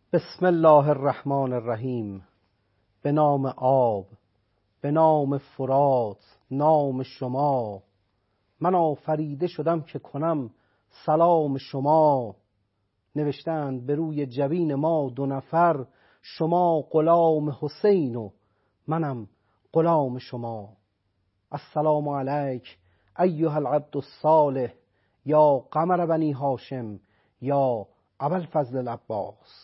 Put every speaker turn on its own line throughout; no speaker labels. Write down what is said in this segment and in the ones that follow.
بسم الله الرحمن الرحیم. به نام آب، به نام فرات، نام شما. من آفریده شدم که کنم سلام شما. نوشتند به روی جبین ما دو نفر، شما غلام حسین و منم غلام شما. السلام علیک ایها العبد الصالح، یا قمر بنی هاشم، یا ابوالفضل العباس.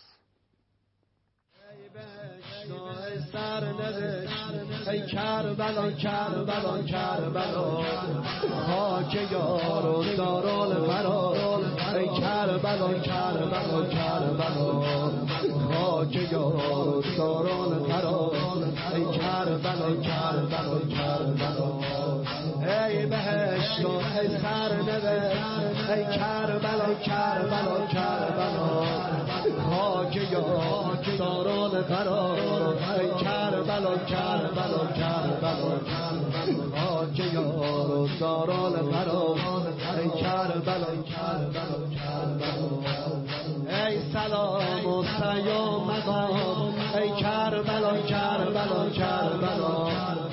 ای کربلا کربلا کربلا، خاک یار و دارال فرار. ای کربلا کربلا کربلا، خاک یار و دارال فرار. ای کربلا کربلا کربلا، ای بهشت و ای سرنوشت. ای کربلا کربلا کربلا، خاک یار دارال فرار. ای کربلا کربلا کربلا، خاک یار و دارال فرار. ای کربلا کربلا کربلا، ای سلام و سیام مقام. ای کربلا کربلا کربلا،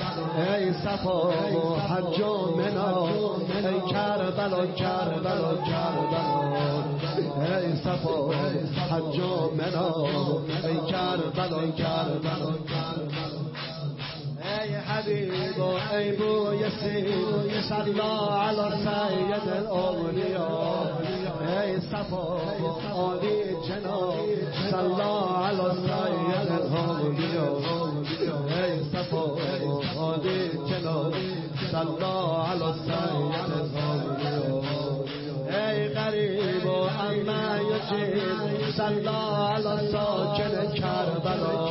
ای صفا و حج و منا. ای کربلا کربلا کربلا، ای صفا و حج و منا. ای کربلا کربلا کربلا، ای حبیب و ای بوی سید، صلی علی سید الاولیاء. ای صفا و عالی جناب، صلی علی سید الاولیاء. ای صفا و عالی جناب، صلی علی سید الاولیاء. ای غریب و اما یجیب، صلی علی ساکن کربلا.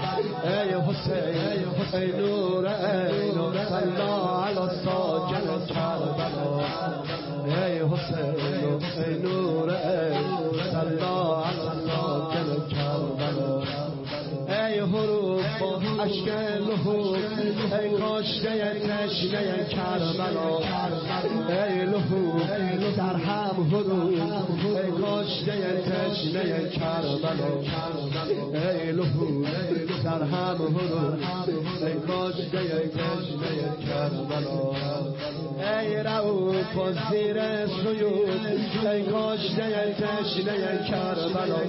ای حسین ای نور عین، صلی علی ساکن کربلا. ای حسین ای نور عین، صلی علی ساکن کربلا. ای حروف و اشک لحوف، ای کاشته تشنه کربلا. ای لحوف در هم حروف، ای کاشته تشنه کربلا. ای لحوف در هم حروف، ای کاشته تشنه کربلا. ای رؤوف و زیر سیوف، ای کاشته تشنه کربلا.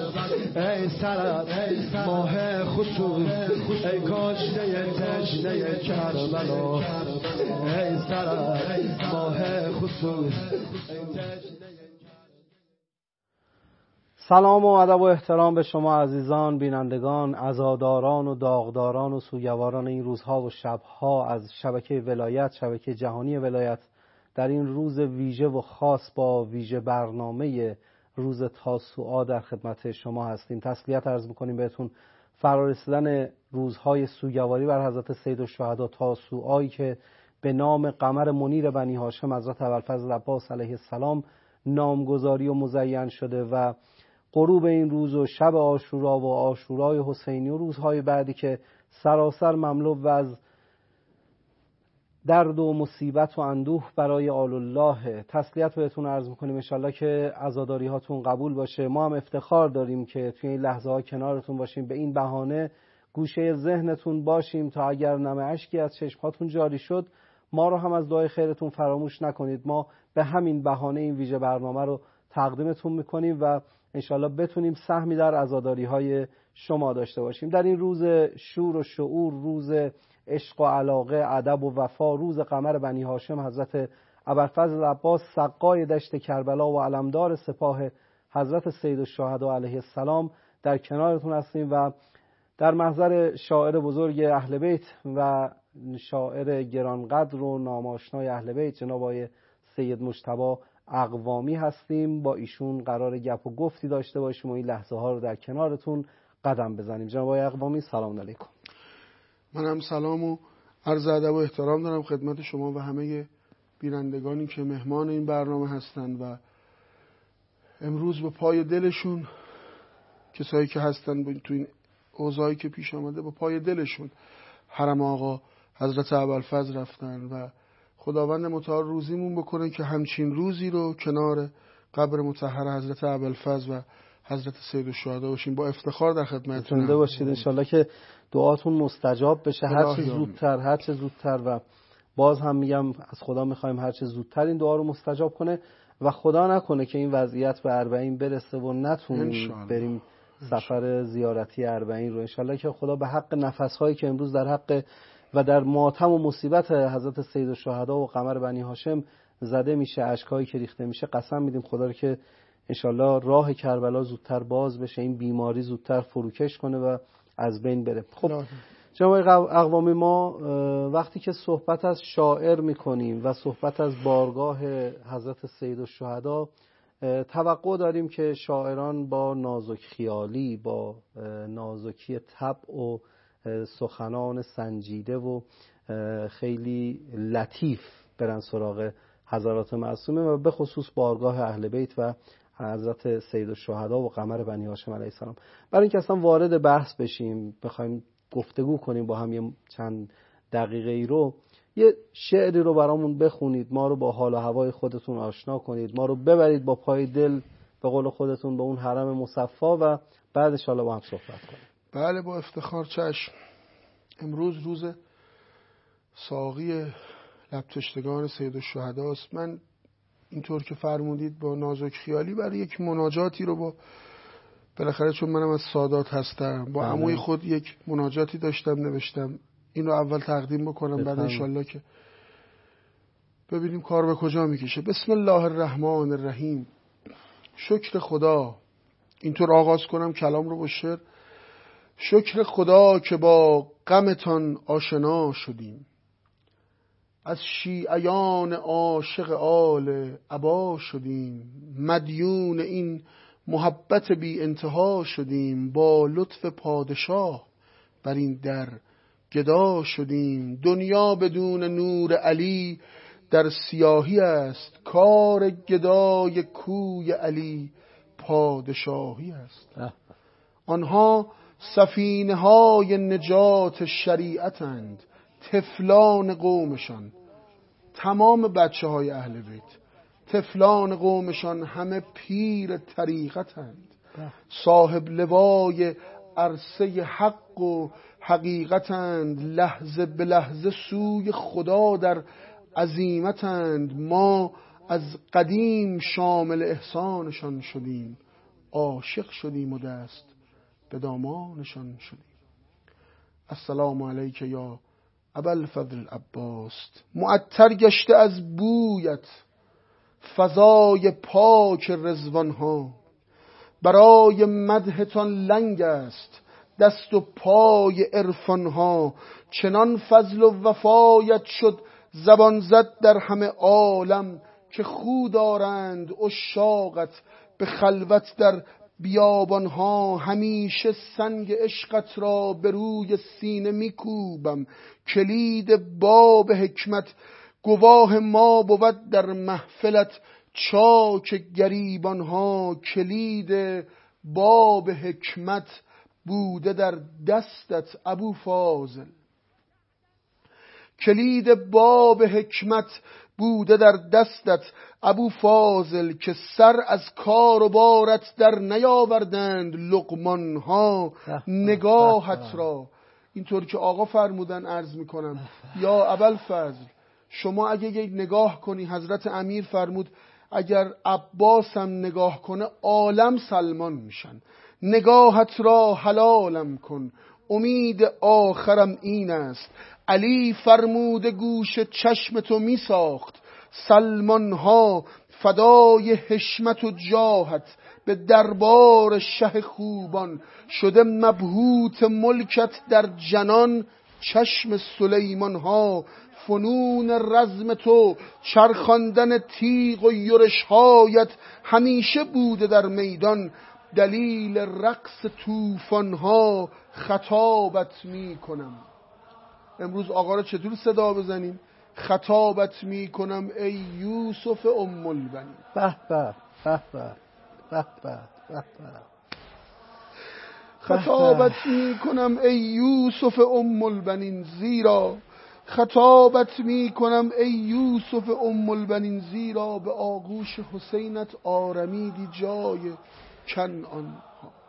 ای سرد ماه خسوف، ای کاشته تشنه کربلا. ای سرد ماه خسوف، ای تشنه.
سلام و ادب و احترام به شما عزیزان بینندگان، عزاداران و داغداران و سوگواران این روزها و شبها از شبکه ولایت، شبکه جهانی ولایت. در این روز ویژه و خاص با ویژه برنامه روز تاسوعا در خدمت شما هستیم. تسلیت عرض می‌کنیم بهتون فرارسیدن روزهای سوگواری بر حضرت سیدالشهدا تاسوعایی که به نام قمر منیر بنی هاشم حضرت ابوالفضل عباس علیه السلام نامگذاری و مزین شده و غروب این روز و شب عاشورا و عاشورای حسینی و روزهای بعدی که سراسر مملو از درد و مصیبت و اندوه برای آل الله. تسلیت بهتون عرض میکنیم، انشالله که عزاداری هاتون قبول باشه. ما هم افتخار داریم که توی این لحظه ها کنارتون باشیم، به این بهانه گوشه ذهنتون باشیم تا اگر نم اشکی از چشماتون جاری شد ما رو هم از دعای خیرتون فراموش نکنید. ما به همین بهانه این ویژه برنامه رو تقدیمتون میکنیم و انشالله بتونیم سهمی در عزاداری های شما داشته باشیم. در این روز شور و شعور، روز عشق و علاقه، ادب و وفا، روز قمر بنی هاشم حضرت ابوالفضل عباس سقای دشت کربلا و علمدار سپاه حضرت سیدالشهدا علیه السلام در کنارتون هستیم و در محضر شاعر بزرگ اهل بیت و شاعر گرانقدر و ناماشنای اهل بیت جناب آقای سید مجتبی اقوامی هستیم. با ایشون قرار گپ و گفتی داشته باشیم و این لحظه ها رو در کنارتون قدم بزنیم. جناب آقای اقوامی سلام علیکم.
منم سلام و عرض ادب و احترام دارم خدمت شما و همه بینندگانی که مهمان این برنامه هستند و امروز با پای دلشون، کسایی که هستن تو این اوضاعی که پیش آمده، با پای دلشون حرم آقا حضرت ابوالفضل رفتن و خداوند متعال روزیمون بکنه که همچین روزی رو کنار قبر مطهر حضرت ابوالفضل و حضرت سیدالشهدا باشیم. با افتخار در خدمتتون
زنده باشید. انشالله که دعاتون مستجاب بشه هر چه زودتر و باز هم میگم از خدا میخوایم هر چه زودتر این دعا رو مستجاب کنه و خدا نکنه که این وضعیت به 40 برسه و نتونیم بریم سفر زیارتی 40 رو. انشالله که خدا به حق نفسهایی که امروز در حق و در ماتم و مصیبت حضرت سیدالشهدا و قمر بنی هاشم زده میشه، اشکایی که ریخته میشه، قسم میدیم خدا رو که انشالله راه کربلا زودتر باز بشه، این بیماری زودتر فروکش کنه و از بین بره. خب جناب اقوامی، ما وقتی که صحبت از شاعر میکنیم و صحبت از بارگاه حضرت سیدالشهدا، توقع داریم که شاعران با نازک خیالی، با نازکی طبع و سخنان سنجیده و خیلی لطیف برن سراغ حضرات معصومه و به خصوص بارگاه اهل بیت و حضرت سیدالشهدا و قمر بنی هاشم علیه السلام. برای اینکه اصلا وارد بحث بشیم، بخوایم گفتگو کنیم با هم یه چند دقیقه ای رو، یه شعری رو برامون بخونید، ما رو با حال و هوای خودتون آشنا کنید، ما رو ببرید با پای دل به قول خودتون به اون حرم مصفا و بعد ان شاءالله با هم صحبت کنیم.
بله با افتخار چشم. امروز روز ساقی لبتشتگان سیدالشهدا است. من اینطور که فرمودید با نازک خیالی برای یک مناجاتی رو با بالاخره چون منم از سادات هستم با عموی خود یک مناجاتی داشتم نوشتم، این رو اول تقدیم بکنم بعد انشالله که ببینیم کار به کجا میکشه. بسم الله الرحمن الرحیم. شکر خدا، اینطور آغاز کنم کلام رو با شعر. شکر خدا که با غمتان آشنا شدیم، از شیعیان عاشق آل عبا شدیم، مدیون این محبت بی انتها شدیم، با لطف پادشاه بر این در گدا شدیم. دنیا بدون نور علی در سیاهی است، کار گدای کوی علی پادشاهی است. آنها سفینه های نجات شریعتند، طفلان قومشان تمام بچه های اهل بیت، طفلان قومشان همه پیر طریقتند، صاحب لوای عرصه حق و حقیقتند، لحظه به لحظه سوی خدا در عزیمتند. ما از قدیم شامل احسانشان شدیم، عاشق شدیم و دست به دامانشان شدیم. السلام علیک یا ابوالفضل عباس، معطر گشته از بویت فضای پاک رضوانها، برای مدحتان لنگ است دست و پای عرفانها، چنان فضل و وفایت شد زبان زد در همه عالم، که خو دارند عشاقت به خلوت در بیابانها. همیشه سنگ عشقت را به روی سینه میکوبم، کلید باب حکمت گواه ما بود در محفلت، چاک گریبانها. کلید باب حکمت بوده در دستت ابو فاضل، کلید باب حکمت بوده در دستت ابو فاضل، که سر از کار و بارت در نیاوردند لقمانها. نگاهت را اینطور که آقا فرمودن عرض میکنم یا ابوالفضل، شما اگه یک نگاه کنی، حضرت امیر فرمود اگر عباس هم نگاه کنه عالم سلمان میشن. نگاهت را حلالم کن، امید آخرم این است. علی فرموده گوش چشم تو می ساخت، سلمان ها فدای حشمت و جاهت به دربار شه خوبان. شده مبهوت ملکت در جنان چشم سلیمان ها. فنون رزم تو چرخاندن تیغ و یورشهایت، همیشه بوده در میدان دلیل رقص طوفان ها. خطابت می کنم، امروز آقا را چطور صدا بزنیم؟ خطابت می کنم ای یوسف ام البنین.
به به به به به به به به.
خطابت می کنم ای یوسف ام البنین، زیرا خطابت می کنم ای یوسف ام البنین، زیرا به آغوش حسینت آرمیدی جای کنعان.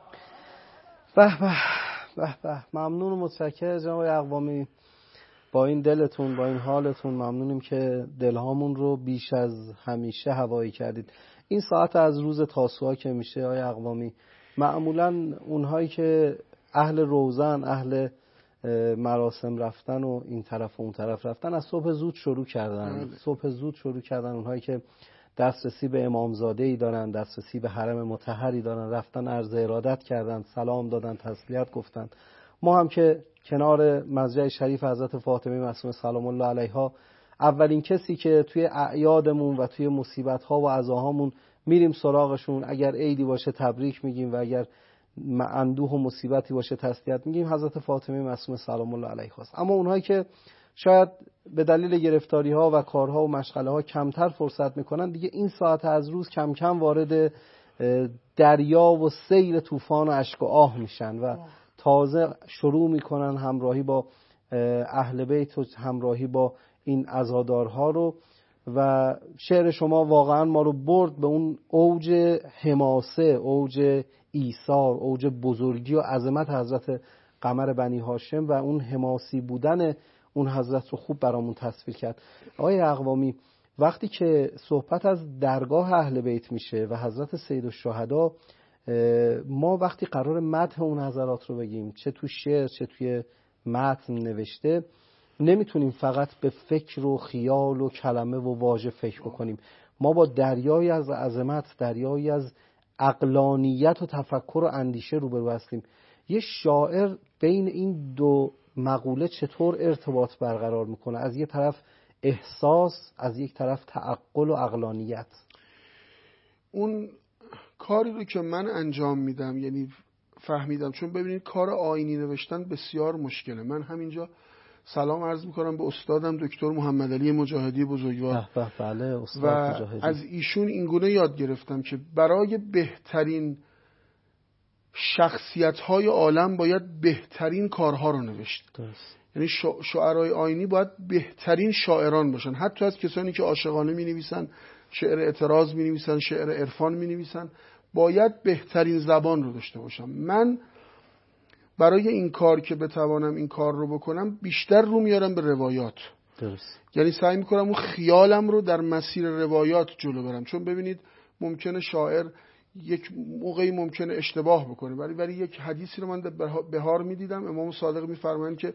به به به به، ممنون و متشکرم جناب اقوامی. با این دلتون، با این حالتون ممنونیم که دلهامون رو بیش از همیشه هوایی کردید. این ساعت از روز تاسوعا که میشه آقای اقوامی، معمولا اونهایی که اهل روزن، اهل مراسم رفتن و این طرف و اون طرف رفتن، از صبح زود شروع کردن. صبح زود شروع کردن. اونهایی که دسترسی به امامزاده‌ای دارن، دسترسی به حرم مطهری دارن، رفتن عرض ارادت کردن، سلام دادن، تسلیت گفتن. ما هم که کنار مضجع شریف حضرت فاطمه معصومه سلام الله علیها، اولین کسی که توی اعیادمون و توی مصیبت‌ها و عزاهامون میریم سراغشون، اگر عیدی باشه تبریک میگیم و اگر اندوه و مصیبتی باشه تسلیت میگیم، حضرت فاطمه معصومه سلام الله علیها است. اما اونهایی که شاید به دلیل گرفتاری‌ها و کارها و مشغله‌ها کمتر فرصت میکنن، دیگه این ساعت از روز کم کم وارد دریا و سیل طوفان و اشک و آه میشن و تازه شروع میکنن همراهی با اهل بیت و همراهی با این عزادارها رو. و شعر شما واقعا ما رو برد به اون اوج حماسه، اوج ایثار، اوج بزرگی و عظمت حضرت قمر بنی هاشم و اون حماسی بودن اون حضرت رو خوب برامون تصویر کرد. آقای اقوامی، وقتی که صحبت از درگاه اهل بیت میشه و حضرت سیدالشهدا، ما وقتی قرار مدح اون حضرات رو بگیم، چه تو شعر چه توی متن نوشته، نمیتونیم فقط به فکر و خیال و کلمه و واژه فکر بکنیم. ما با دریایی از عظمت، دریایی از عقلانیت و تفکر و اندیشه روبرو هستیم. یه شاعر بین این دو مقوله چطور ارتباط برقرار میکنه؟ از یک طرف احساس، از یک طرف تعقل و عقلانیت.
اون کاری رو که من انجام میدم، یعنی فهمیدم، چون ببینید کار آیینی نوشتن بسیار مشکله. من همینجا سلام عرض میکنم به استادم دکتر محمد علی مجاهدی بزرگوار.
بله استاد
و
مجاهدی.
از ایشون این گونه یاد گرفتم که برای بهترین شخصیت‌های عالم باید بهترین کارها رو نوشت.
درست.
یعنی شاعرای آیینی باید بهترین شاعران باشن، حتی از کسانی که عاشقانه می‌نویسن، شعر اعتراض می‌نویسن، شعر عرفان می‌نویسن، باید بهترین زبان رو داشته باشم. من برای این کار که بتوانم این کار رو بکنم بیشتر رو میارم به روایات.
درست.
یعنی سعی میکنم اون خیالم رو در مسیر روایات جلو برم، چون ببینید ممکنه شاعر یک موقعی ممکنه اشتباه بکنه، ولی یک حدیثی رو من در بهار میدیدم، امام صادق میفرمایند که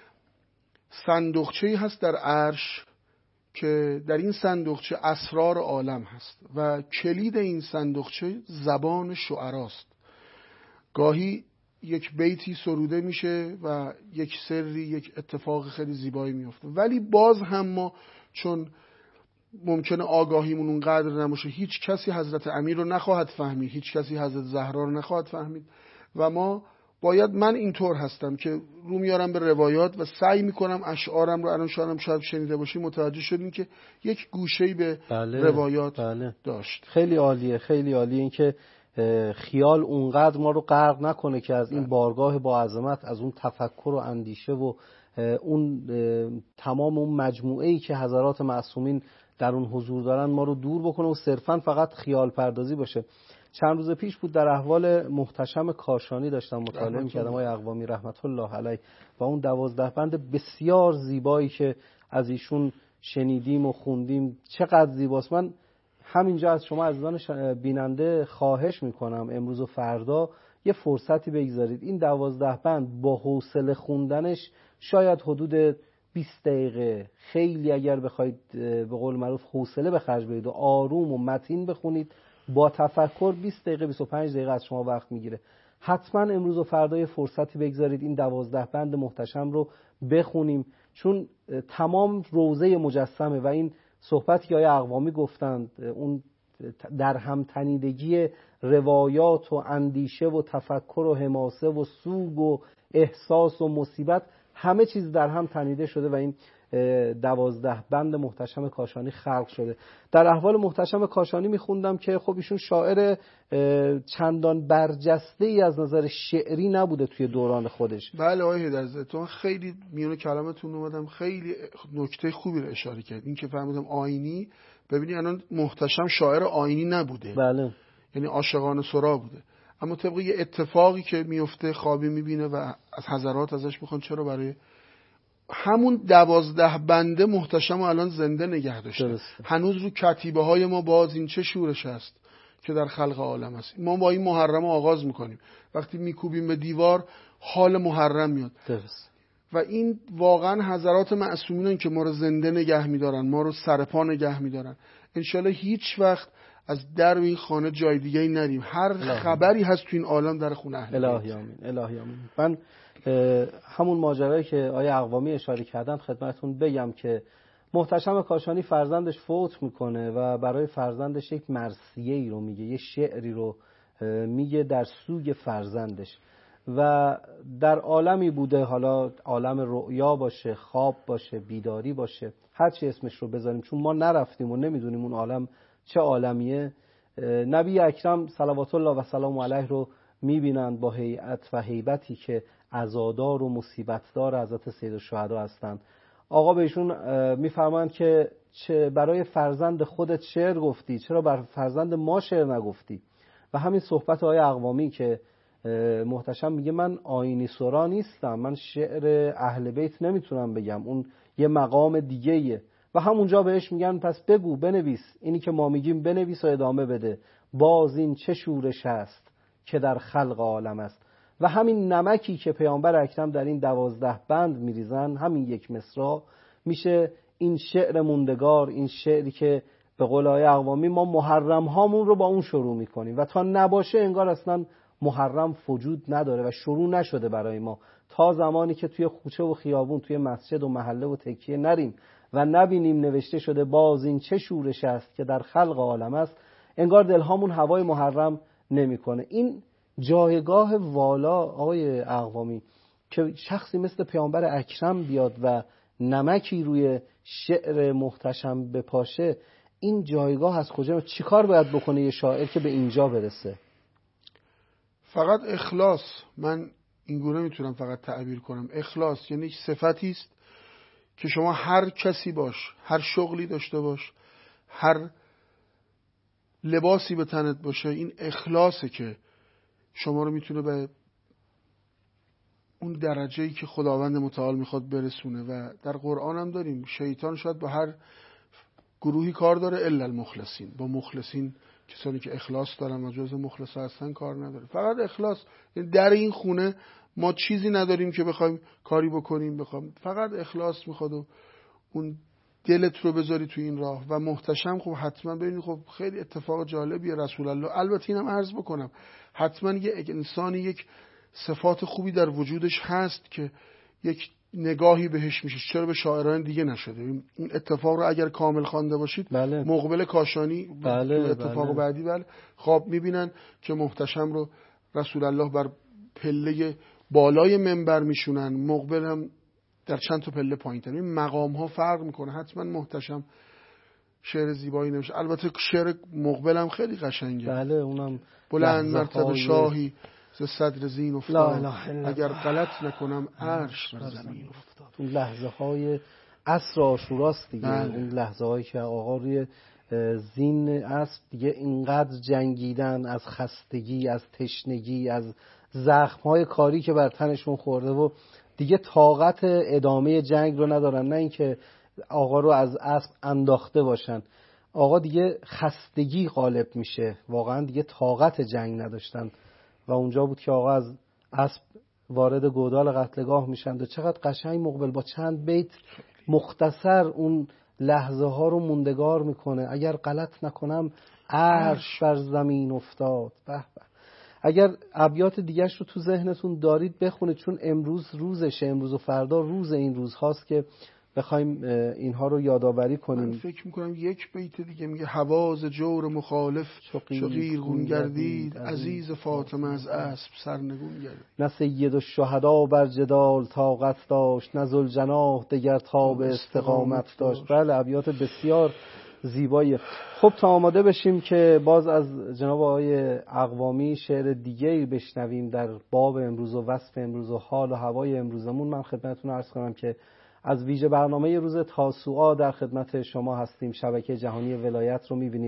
صندوقچه‌ای هست در عرش که در این صندوقچه اسرار عالم هست و کلید این صندوقچه زبان شعراست. گاهی یک بیتی سروده میشه و یک سری، یک اتفاق خیلی زیبایی میفته، ولی باز هم ما چون ممکنه آگاهیمون اونقدر نموشه، هیچ کسی حضرت امیر رو نخواهد فهمید، هیچ کسی حضرت زهرا رو نخواهد فهمید و ما باید، من اینطور هستم که رو میارم به روایات و سعی میکنم اشعارم رو، الان شاید شنیده باشیم متوجه شدیم که یک گوشه‌ای به روایات داشت.
خیلی عالیه، خیلی عالیه این که خیال اونقدر ما رو غرق نکنه که از این بارگاه با عظمت، از اون تفکر و اندیشه و اون تمام اون مجموعه‌ای که حضرات معصومین در اون حضور دارن ما رو دور بکنه و صرفاً فقط خیال پردازی باشه. چند روز پیش بود در احوال محتشم کاشانی داشتم مطالعه می‌کردم آقای اقوامی رحمت الله علیه و اون 12 بند بسیار زیبایی که از ایشون شنیدیم و خوندیم چقدر زیباست. من همینجا از شما عزیزان بیننده خواهش میکنم امروز و فردا یه فرصتی بگذارید این 12 بند با حوصله خوندنش شاید حدود 20 دقیقه، خیلی اگر بخواید به قول معروف حوصله به خرج بدید و آروم و متین بخونید با تفکر 20 دقیقه 25 دقیقه از شما وقت میگیره. حتما امروز و فردا یه فرصتی بگذارید این 12 بند محتشم رو بخونیم، چون تمام روضه مجسمه و این صحبتی که آقای اقوامی گفتند، اون در هم تنیدگی روایات و اندیشه و تفکر و حماسه و سوگ و احساس و مصیبت، همه چیز در هم تنیده شده و این 12 بند محتشم کاشانی خلق شده. در احوال محتشم کاشانی میخوندم که خب ایشون شاعر چندان برجسته ای از نظر شعری نبوده توی دوران خودش.
بله آقای هیدرزاده، خیلی میونه کلامتون اومدم، خیلی نکته خوبی رو اشاره کرد، این که فهمیدم آیینی. ببینید الان محتشم شاعر آیینی نبوده،
بله،
یعنی عاشقانه سرا بوده. اما طبق یه اتفاقی که میفته خوابی میبینه و از حضرات ازش میخوان چرا برای همون 12 بنده محتشم الان زنده نگه داشته. هنوز رو کتیبه های ما باز این چه شورش هست که در خلق عالم هست. ما با این محرم آغاز میکنیم، وقتی میکوبیم به دیوار حال محرم میاد.
درست.
و این واقعا حضرات معصومینن که ما رو زنده نگه میدارن، ما رو سرپا نگه میدارن. انشالله هیچ وقت از در این خانه جای دیگه ای نریم. هر خبری هست تو این عالم در خونه اهل
الهی آمین. الهی آمین. من همون ماجرایی که آیه اقوامی اشاره کردن خدمتتون بگم که محتشم کاشانی فرزندش فوت میکنه و برای فرزندش یک مرثیه‌ای رو میگه، یه شعری رو میگه در سوی فرزندش و در عالمی بوده، حالا عالم رؤیا باشه، خواب باشه، بیداری باشه، هر چی اسمش رو بذاریم، چون ما نرفتیم و نمیدونیم اون عالم چه عالمیه. نبی اکرم صلوات الله و سلام علیه رو میبینن با هیئت و هیبتی که عزادار و مصیبتدار حضرت سیدالشهدا هستند. آقا بهشون میفرمایند که چه برای فرزند خودت شعر گفتی، چرا بر فرزند ما شعر نگفتی؟ و همین صحبت آقای اقوامی که محتشم میگه من آیینی سرا نیستم، من شعر اهل بیت نمیتونم بگم، اون یه مقام دیگه‌ایه. و همونجا بهش میگن پس بگو، بنویس، اینی که ما میگیم بنویس و ادامه بده. باز این چه شورش است که در خلق عالم است. و همین نمکی که پیامبر اکرم در این 12 بند میریزن، همین یک مصرع میشه این شعر موندگار، این شعری که به قول آقای اقوامی ما محرم هامون رو با اون شروع میکنیم و تا نباشه انگار اصلا محرم وجود نداره و شروع نشده برای ما. تا زمانی که توی کوچه و خیابون، توی مسجد و محله و تکیه نریم و نبینیم نوشته شده باز این چه شورش است که در خلق عالم است، انگار دلهامون هوای محرم نمیکنه. این جایگاه والا آقای اقوامی که شخصی مثل پیامبر اکرم بیاد و نمکی روی شعر محتشم بپاشه، این جایگاه از کجا، چیکار باید بکنه یه شاعر که به اینجا برسه؟
فقط اخلاص. من اینگونه میتونم فقط تعبیر کنم. اخلاص یعنی صفتی است که شما هر کسی باش، هر شغلی داشته باش، هر لباسی به تنت باشه، این اخلاصه که شما رو میتونه به اون درجه‌ای که خداوند متعال میخواد برسونه. و در قرآن هم داریم شیطان شاید با هر گروهی کار داره الا المخلصین، با مخلصین، کسانی که اخلاص دارن و جز مخلصا هستن کار نداره. فقط اخلاص. در این خونه ما چیزی نداریم که بخوایم کاری بکنیم، فقط اخلاص میخواد و اون دلت رو بذاری تو این راه. و محتشم خب حتما ببینید، خب خیلی اتفاق جالبیه. رسول الله، البته اینم عرض بکنم، حتما یک انسانی یک صفات خوبی در وجودش هست که یک نگاهی بهش میشه. چرا به شاعران دیگه نشده؟ این اتفاق رو اگر کامل خوانده باشید،
بله.
مقبل کاشانی،
بله،
اتفاق
بله.
بعدی، بله، خواب میبینن که محتشم رو رسول الله بر پله بالای منبر میشونن، مقبل هم در چند تا پله پایین‌تر. این مقام ها فرق میکنه. حتما محتشم شعر زیبایی نوشته. البته شعر مقبل هم خیلی قشنگه.
بله، اونم
بلند مرتبه شاهی ز صدر زین افتاد، اگر غلط نکنم عرش بر زمین افتاد.
اون لحظه های عصر عاشوراست دیگه.
بله.
اون لحظه هایی که آقا روی زین اسب دیگه اینقدر جنگیدن، از خستگی، از تشنگی، از زخم‌های کاری که بر تنشون خورده و دیگه طاقت ادامه جنگ رو ندارن، نه اینکه آقا رو از اسب انداخته باشن. آقا دیگه خستگی غالب میشه، واقعا دیگه طاقت جنگ نداشتن و اونجا بود که آقا از اسب وارد گودال قتلگاه میشن. و چقدر قشنگ مقبل با چند بیت مختصر اون لحظه ها رو موندگار میکنه. اگر غلط نکنم عرش بر زمین افتاد. به به. اگر ابیات دیگرش رو تو ذهنتون دارید بخونید، چون امروز روزشه، امروز و فردا روز این روز هاست که بخوایم اینها رو یادآوری کنیم.
من فکر میکنم یک بیت دیگه میگه هواز جور مخالف شقیرگون گردید، عزیز فاطمه از اسب سرنگون گردید.
نه سید الشهدا بر جدال طاقت داشت، نه ذوالجناح دگر تاب استقامت داشت. بله، ابیات بسیار زیباییه. خب تا آماده بشیم که باز از جناب آقای اقوامی شعر دیگه‌ای بشنویم در باب امروز و وصف امروز و حال و هوای امروزمون. من خدمتتون عرض کنم که از ویژه برنامه روز تاسوعا در خدمت شما هستیم. شبکه جهانی ولایت رو می‌بینید.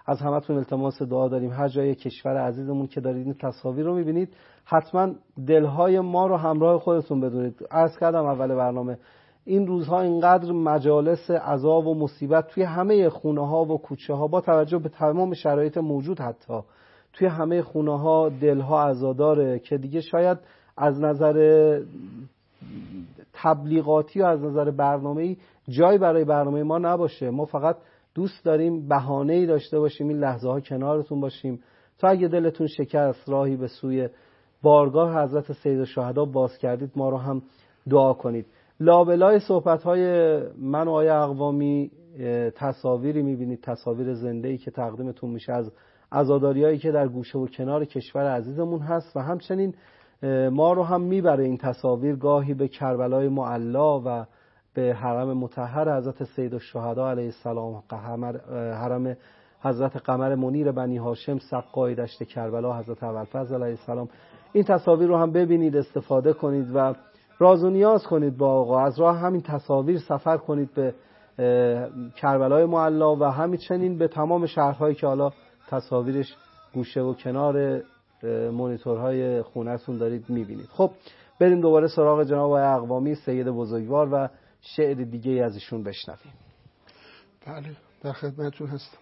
از همتون التماس دعا داریم. هر جای کشور عزیزمون که دارید این تصاویر رو میبینید حتما دلهای ما رو همراه خودتون بدونید. عرض کردم اول برنامه این روزها اینقدر مجالس عذاب و مصیبت توی همه خونه ها و کوچه ها با توجه به تمام شرایط موجود، حتی توی همه خونه ها دلها عزاداره که دیگه شاید از نظر تبلیغاتی و از نظر برنامه‌ای جای برای برنامه ما نباشه. ما فقط دوست داریم بهانه‌ای داشته باشیم این لحظه ها کنارتون باشیم تا اگه دلتون شکست راهی به سوی بارگاه حضرت سیدالشهدا باز کردید ما رو هم دعا کنید. لابلای صحبت‌های من و آقای اقوامی تصاویری می‌بینید، تصاویر زنده‌ای که تقدیمتون میشه از عزاداریایی که در گوشه و کنار کشور عزیزمون هست و همچنین ما رو هم میبره این تصاویر گاهی به کربلای معلا و به حرم مطهر حضرت سیدالشهدا علیه السلام، حرم حضرت قمر منیر بنی هاشم، سقای دشت کربلا حضرت ابوالفضل علیه السلام. این تصاویر رو هم ببینید، استفاده کنید و راز و نیاز کنید با آقا. از راه همین تصاویر سفر کنید به کربلای معلا و همچنین به تمام شهرهایی که حالا تصاویرش گوشه و کنار مانیتورهای خونه‌تون دارید میبینید. خب بریم دوباره سراغ جناب آقای اقوامی، سید بزرگوار، و شعر دیگه از ایشون بشنویم.
بله در خدمتتون هستم.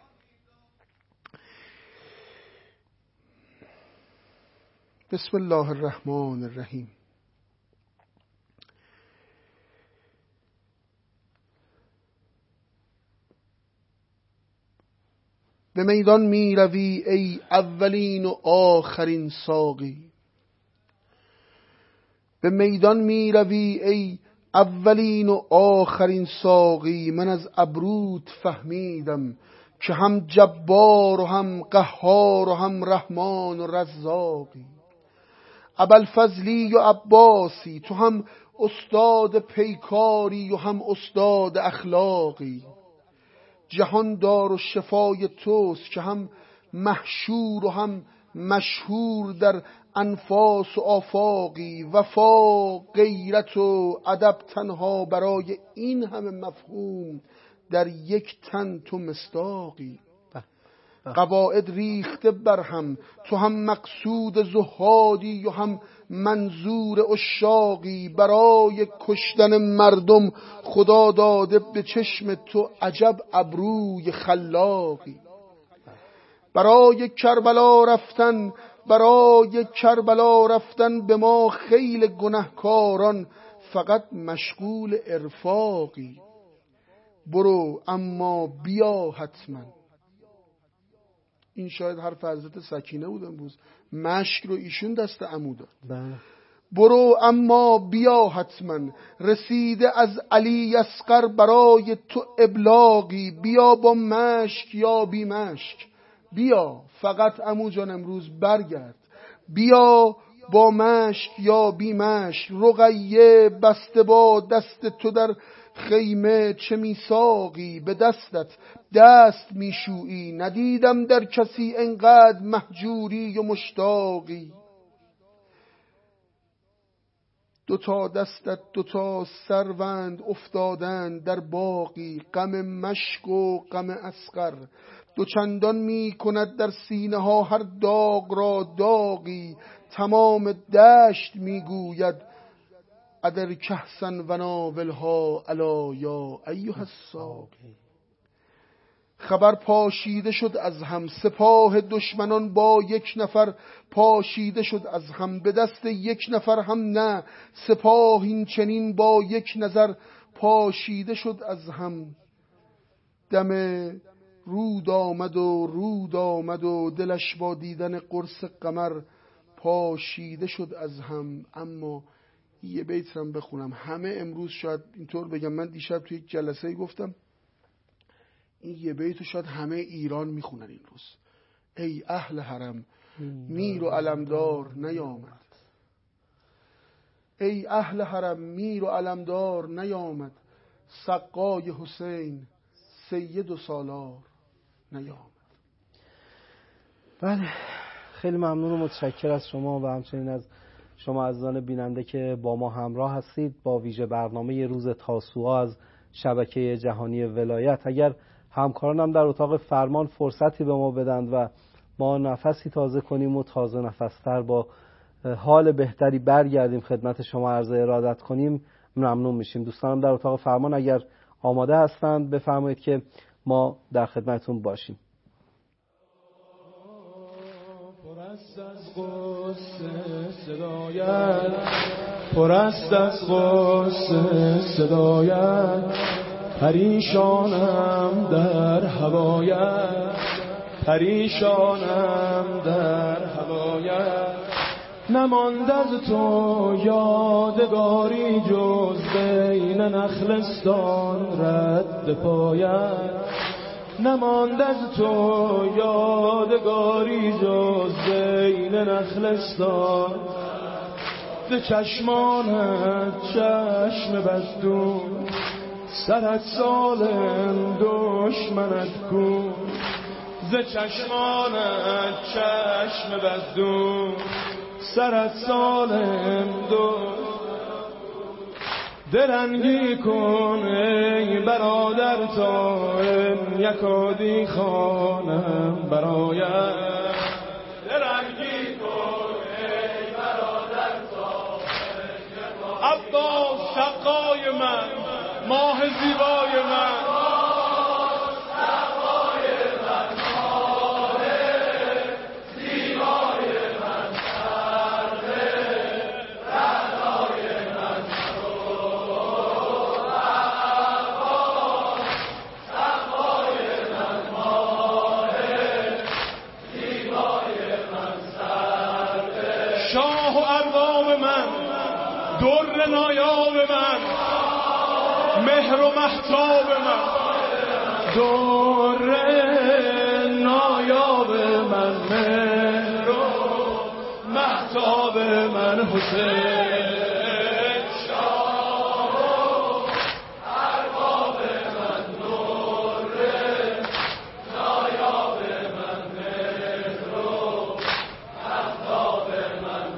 بسم الله الرحمن الرحیم. به میدان می روی ای اولین و آخرین ساقی، به میدان می روی ای اولین و آخرین ساقی. من از ابروت فهمیدم که هم جبار و هم قهار و هم رحمان و رزاقی. ابوالفضلی و عباسی، تو هم استاد پیکاری و هم استاد اخلاقی. جهان دار و شفای توست که هم محشور و هم مشهور در انفاس و آفاقی. وفا غیرت و ادب تنها برای این همه مفهوم در یک تن تو مصداقی. قواعد ریخته بر هم، تو هم مقصود زهادی و هم منظور عشاقی. برای کشتن مردم خدا داده به چشم تو عجب ابروی خلاقی. برای کربلا رفتن به ما خیل گنهکاران فقط مشغول ارفاقی. برو اما بیا حتما. این شاید حرف حضرت سکینه بود امروز. مشک رو ایشون دست عمو داد. برو اما بیا حتما، رسیده از علی اصغر برای تو ابلاغی. بیا با مشک یا بی مشک، بیا فقط عمو جان امروز برگرد. بیا با مشک یا بی مشک، رقیه بسته با دست تو در خیمه چه میثاقی. به دستت دست میشویی، ندیدم در کسی انقدر مهجوری و مشتاقی. دوتا دستت دوتا سروند افتادند در باقی. غم مشک و غم اصغر دو چندان می کند در سینه ها هر داغ را داغی. تمام دشت می گوید ادر کهسن و ناولها الا یا ایها الساقی. خبر پاشیده شد از هم، سپاه دشمنان با یک نفر پاشیده شد از هم. به دست یک نفر هم نه، سپاه این چنین با یک نظر پاشیده شد از هم. دم رود آمد و دلش با دیدن قرص قمر پاشیده شد از هم. اما یه بیت هم بخونم. همه امروز شاید اینطور بگم، من دیشب توی یک جلسه گفتم این یه بیتو شاید همه ایران میخونن این روز. ای اهل حرم میر و علمدار نیامد، ای اهل حرم میر و علمدار نیامد. سقای حسین سید و سالار نیامد.
بله، خیلی ممنون و متشکر از شما و همچنین از شما عزیزان بیننده که با ما همراه هستید با ویژه برنامه روز تاسوعا از شبکه جهانی ولایت. اگر همکارانم در اتاق فرمان فرصتی به ما بدند و ما نفسی تازه کنیم و تازه نفستر با حال بهتری برگردیم خدمت شما عرض ارادت کنیم، ممنون میشیم. دوستانم در اتاق فرمان اگر آماده هستند بفرمایید که ما در خدمتتون باشیم.
پر است از غصه صدایت، پریشانم در هوایت، پریشانم در هوایت. نماند از تو یادگاری جز بین نخلستان رد پایت، نماند از تو یادگاری جز بین نخلستان. ز چشمانت چشم بزدون، سرت سالم دشمنت کن. ز چشمانت چشم بزدون، سرت سالم دلنگی کن ای برادر تا این یکادی خانم برایت. دلنگی کن ای برادر تا این یکادی. عباس سقای من، ماه زیبای من، شاه و ارباب من، در نایاب من، مهر و مهتاب من، در نایاب من، مهر و مهتاب من. حسین شاه و ارباب من، در نایاب من، مهر و مهتاب من.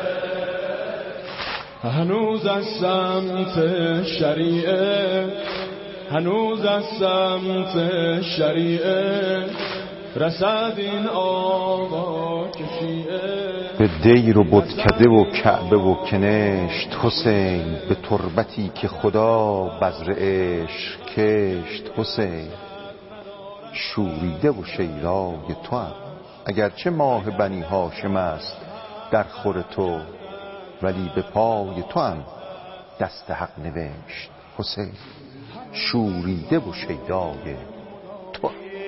هنوز از سمت شریعه، هنوز از سمت شریعه رسد این آوا کشیعه.
به دیر و بتکده و کعبه و کنشت حسین، به تربتی که خدا بذر عشق کشت حسین. شوریده و شیدای تو هم اگرچه ماه بنی هاشم است در خور تو، ولی به پای تو هم دست حق نوشت حسین. شوریده و شیدای تو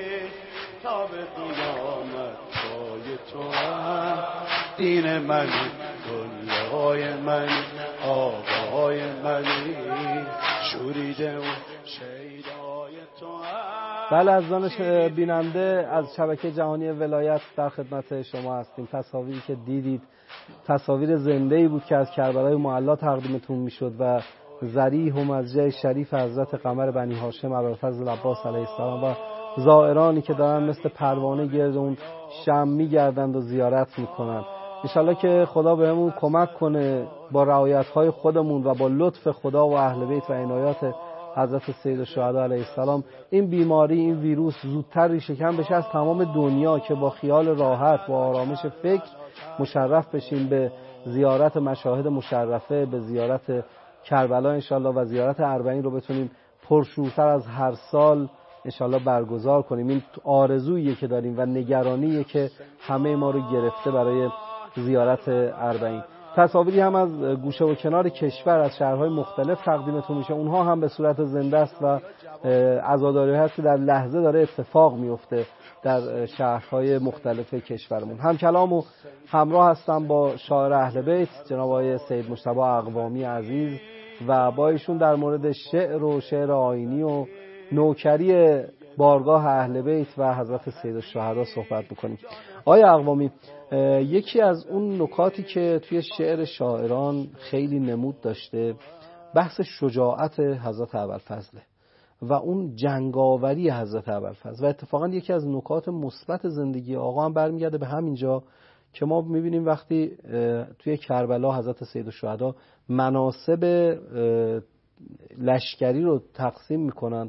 تا به قیامت پای تو هم دین من، دنیای من، آقای منی. شوریده و شیدای تو هم.
بله عزیزان بیننده از شبکه جهانی ولایت در خدمت شما هستیم. تصاویری که دیدید تصاویر زنده‌ای بود که از کربلای معلی تقدیمتون میشد و ذریح و مضجع شریف حضرت قمر بنی هاشم ابوالفضل العباس علیه السلام و زائرانی که دارن مثل پروانه گرد اون شمع میگردند و زیارت میکنن. انشالله که خدا بهمون کمک کنه با رعایت‌های خودمون و با لطف خدا و اهل بیت و عنایات حضرت سید الشهدا علیه السلام این بیماری، این ویروس زودتر ریشه‌کن بشه از تمام دنیا، که با خیال راحت و آرامش فکر مشرف بشیم به زیارت مشاهد مشرفه، به زیارت کربلا انشالله و زیارت اربعین رو بتونیم پرشورتر از هر سال انشالله برگزار کنیم. این آرزوییه که داریم و نگرانیه که همه ما رو گرفته برای زیارت اربعین. تصاویری هم از گوشه و کنار کشور از شهرهای مختلف تقدیمتون میشه، اونها هم به صورت زنده است و عزاداری هست که در لحظه داره اتفاق میفته در شهرهای مختلف کشورمون. هم کلام و همراه هستم با شاعر اهل بیت جناب آقای سید مجتبی اقوامی عزیز و با ایشون در مورد شعر و شعر آیینی و نوکری بارگاه اهل بیت و حضرت سید الشهدا صحبت بکنیم. آقای اقوامی، یکی از اون نکاتی که توی شعر شاعران خیلی نمود داشته بحث شجاعت حضرت ابوالفضل و اون جنگاوری حضرت ابوالفضل و اتفاقا یکی از نکات مثبت زندگی آقا هم برمیگرده به همینجا که ما میبینیم وقتی توی کربلا حضرت سید الشهدا مناصب لشکری رو تقسیم میکنن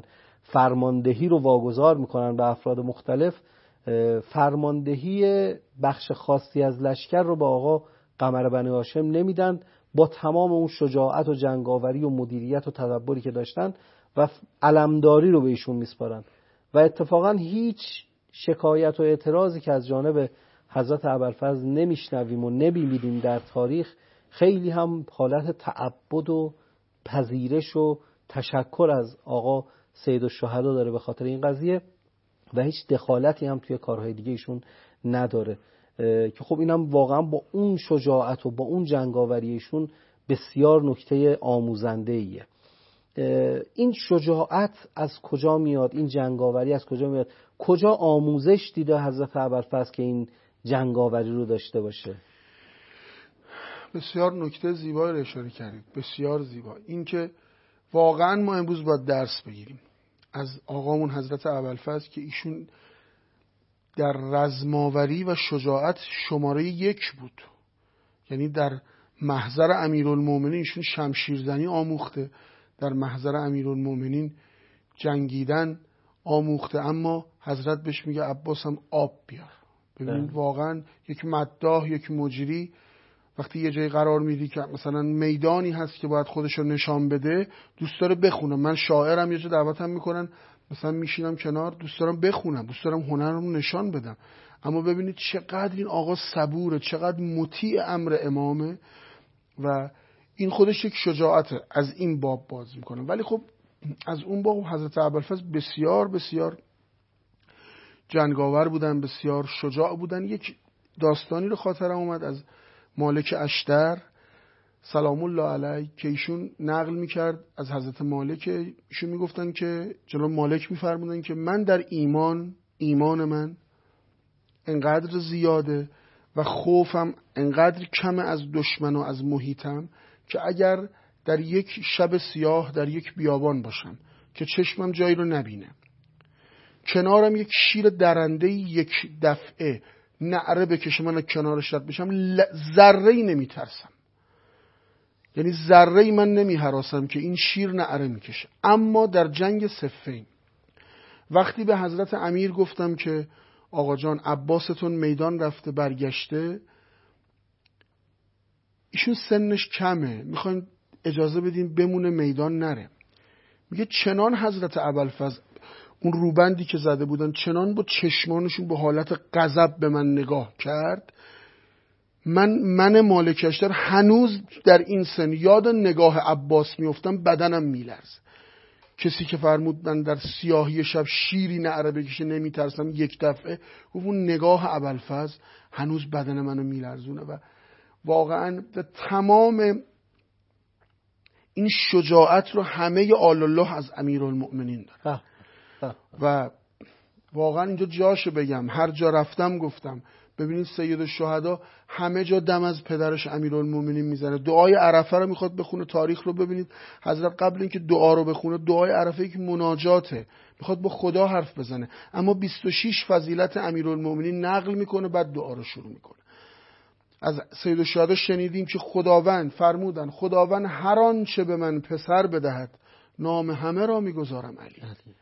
فرماندهی رو واگذار میکنن به افراد مختلف، فرماندهی بخش خاصی از لشکر رو به آقا قمر بنی هاشم نمیدن، با تمام اون شجاعت و جنگاوری و مدیریت و تدبری که داشتن و علمداری رو به ایشون میسپارن. و اتفاقا هیچ شکایت و اعتراضی که از جانب حضرت ابوالفضل نمیشنویم و نمیبینیم در تاریخ، خیلی هم حالت تعبد و پذیرش و تشکر از آقا سیدالشهدا داره به خاطر این قضیه و هیچ دخالتی هم توی کارهای دیگه ایشون نداره که خب اینم واقعا با اون شجاعت و با اون جنگاوری ایشون بسیار نکته آموزنده ایه. این شجاعت از کجا میاد؟ این جنگاوری از کجا میاد؟ کجا آموزش دیده حضرت ابوالفضل که این جنگاوری رو داشته باشه؟
بسیار نکته زیبایی رو اشاره کردید، بسیار زیبا. این که واقعا ما امروز باید درس بگیریم از آقامون حضرت ابوالفضل که ایشون در رزماوری و شجاعت شماره 1 بود. یعنی در محضر امیرالمومنین ایشون شمشیرزنی آموخته، در محضر امیرالمومنین جنگیدن آموخته، اما حضرت بهش میگه عباس هم آب بیار. ببینید واقعا یک مداح، یک مجری وقتی یه جایی قرار میدی که مثلا میدانی هست که باید خودش رو نشان بده، دوست داره بخونم. من شاعرم، یه جا دعوتم میکنن مثلا میشینم کنار، دوست دارم بخونم، دوست دارم هنرمو نشان بدم. اما ببینید چقدر این آقا صبوره، چقدر مطیع امر امامه و این خودش یک شجاعته. از این باب باز میکنم. ولی خب از اون باب حضرت ابوالفضل بسیار بسیار جنگاور بودن، بسیار شجاع بودن. یک داستانی رو خاطرم اومد از مالک اشتر سلام الله علیه که ایشون نقل میکرد از حضرت مالک. ایشون میگفتن که جناب مالک میفرمودن که من در ایمان من انقدر زیاده و خوفم انقدر کمه از دشمن و از محیطم که اگر در یک شب سیاه در یک بیابان باشم که چشمم جایی رو نبینه، کنارم یک شیر درنده یک دفعه نعره بکشه، من کنارش رد بشم، ذره‌ای نمیترسم. یعنی ذره‌ای من نمیهراسم که این شیر نعره میکشه. اما در جنگ صفین وقتی به حضرت امیر گفتم که آقا جان عباستون میدان رفته برگشته، ایشون سنش کمه، میخوایم اجازه بدیم بمونه میدان نره. میگه چنان حضرت ابوالفضل اون روبندی که زده بودن چنان با چشمانشون به حالت غضب به من نگاه کرد، من مالک اشتر هنوز در این سن یاد نگاه عباس میافتم بدنم میلرزه. کسی که فرمود من در سیاهی شب شیری نعره بکشه نمیترسم، یک دفعه گفت اون نگاه ابوالفضل هنوز بدن منو میلرزونه. و واقعا تمام این شجاعت رو همه آل الله از امیرالمؤمنین داره. و واقعا اینجا جاشه بگم، هر جا رفتم گفتم ببینید سیدالشهدا همه جا دم از پدرش امیرالمومنین میزنه. دعای عرفه رو میخواد بخونه، تاریخ رو ببینید حضرت قبل اینکه دعا رو بخونه، دعای عرفه یک مناجاته، میخواد با خدا حرف بزنه، اما 26 فضیلت امیرالمومنین نقل میکنه بعد دعا رو شروع میکنه. از سیدالشهدا شنیدیم که خداوند فرمودن خداوند هر آنچه به من پسر بدهد نام همه را میگذارم علی.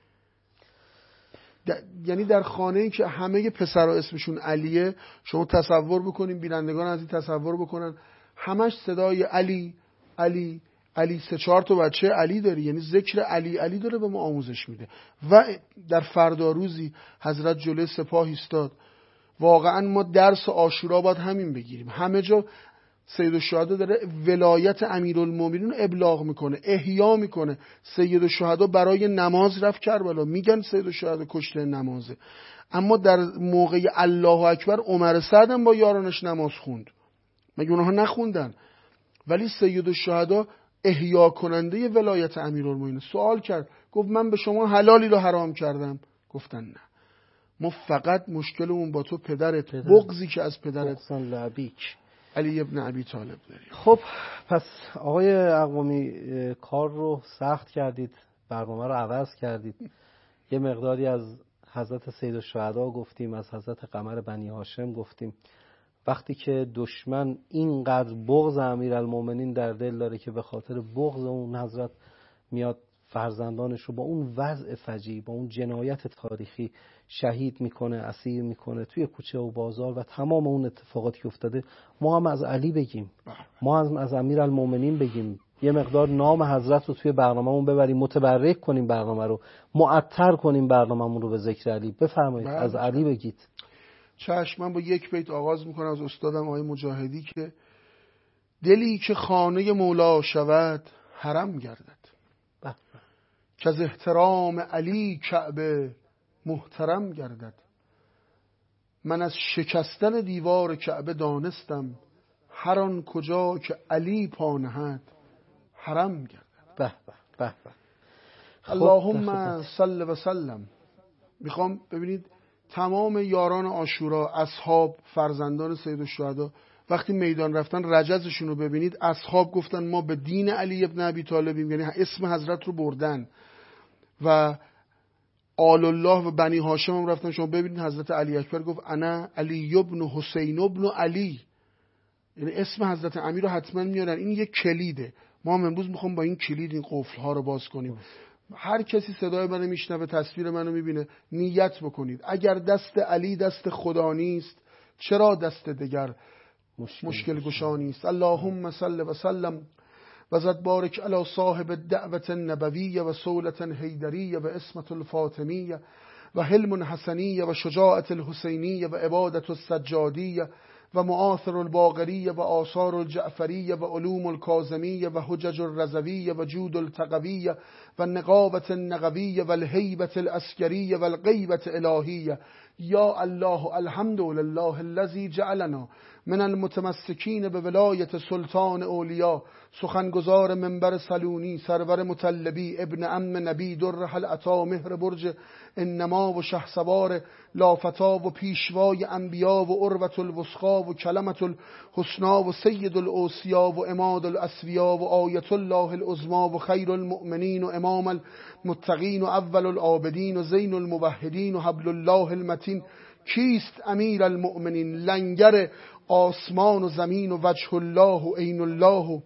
یعنی در خانه‌ای که همه پسرها اسمشون علیه، شما تصور بکنین، بینندگان از این تصور بکنن همش صدای علی علی علی، 3-4 تا بچه علی داری، یعنی ذکر علی علی داره به ما آموزش میده. و در فردا روزی حضرت جلوی سپاه ایستاد. واقعا ما درس عاشورا باید همین بگیریم. همه جا سیدالشهدا داره ولایت امیرالمومنین رو ابلاغ میکنه، احیا میکنه. سیدالشهدا برای نماز رفت کربلا، میگن سیدالشهدا کشته نمازه، اما در موقع الله اکبر عمر سعد هم با یارانش نماز خوند، مگه اونها نخوندن؟ ولی سیدالشهدا احیا کننده ولایت امیرالمومنین. سوال کرد، گفت من به شما حلالی رو حرام کردم؟ گفتن نه، ما فقط مشکلمون با تو پدرت، بغضی که از پدرت علی ابن ابی طالب داری.
خب پس آقای اقوامی کار رو سخت کردید، برنامه رو عوض کردید. یه مقداری از حضرت سیدالشهدا گفتیم، از حضرت قمر بنی هاشم گفتیم. وقتی که دشمن اینقدر بغض امیرالمومنین در دل داره که به خاطر بغض اون حضرت میاد فرزندانش رو با اون وضع فجیع، با اون جنایت تاریخی شهید میکنه، اسیر میکنه توی کوچه و بازار و تمام اون اتفاقاتی که افتاده. ما هم از علی بگیم، ما هم از امیرالمومنین بگیم، یه مقدار نام حضرت رو توی برنامه‌مون ببریم، متبرک کنیم برنامه رو، معطر کنیم برنامه‌مون رو به ذکر علی. بفرمایید از علی بگید.
چشم. من با یک بیت آغاز میکنم از استادم آقای مجاهدی که دلی که خانه مولا شود حرم گردد، که از احترام علی کعبه محترم گردد. من از شکستن دیوار کعبه دانستم، هر آن کجا که علی پا نهد حرم گردد.
به به به.
اللهم صل و سلم. میخوام ببینید تمام یاران عاشورا، اصحاب، فرزندان سید الشهدا وقتی میدان رفتن رجزشون رو ببینید. اصحاب گفتن ما به دین علی ابن ابی طالبیم، یعنی اسم حضرت رو بردن. و آل الله و بنی هاشم هم رفتن. شما ببینید حضرت علی اکبر گفت انا علی ابن حسین ابن علی، یعنی اسم حضرت امیر رو حتما میارن. این یک کلیده. ما هم امروز میخوام با این کلید این قفل ها رو باز کنیم. هر کسی صدای منو میشنوه، تصویر منو میبینه، نیت بکنید اگر دست علی دست خدا نیست، چرا دست دیگر مشکل گشا نیست. اللهم صل و سلم و زد بارک علی صاحب الدعوة النبویه و سولة حیدریه و اسمة الفاطمیه و حلم حسنیه و شجاعت الحسینیه و عبادت السجادیه و معاثر الباقریه و آثار الجعفریه و علوم الکاظمیه و حجج الرضویه و جود التقویه و نقابت النقویه و الهیبت العسکریه و الغیبت الهیه. یا الله الحمد لله الذی جعلنا من المتمسکین به ولایت سلطان اولیاء، سخنگزار منبر سلونی، سرور مطلبی، ابن عم نبی، در حل عطا، مهر برج انما و شهسوار لافتا و پیشوای انبیا و عروة الوثقا و کلمة الحسنا و سید الاوصیا و اماد الاسویا و آیت الله العظما و خیر المؤمنین و امام المتقین و اول العابدین و زین الموحدین و حبل الله المتین. کیست امیر المؤمنین؟ لنگر آسمان و زمین و وجه الله و عین الله و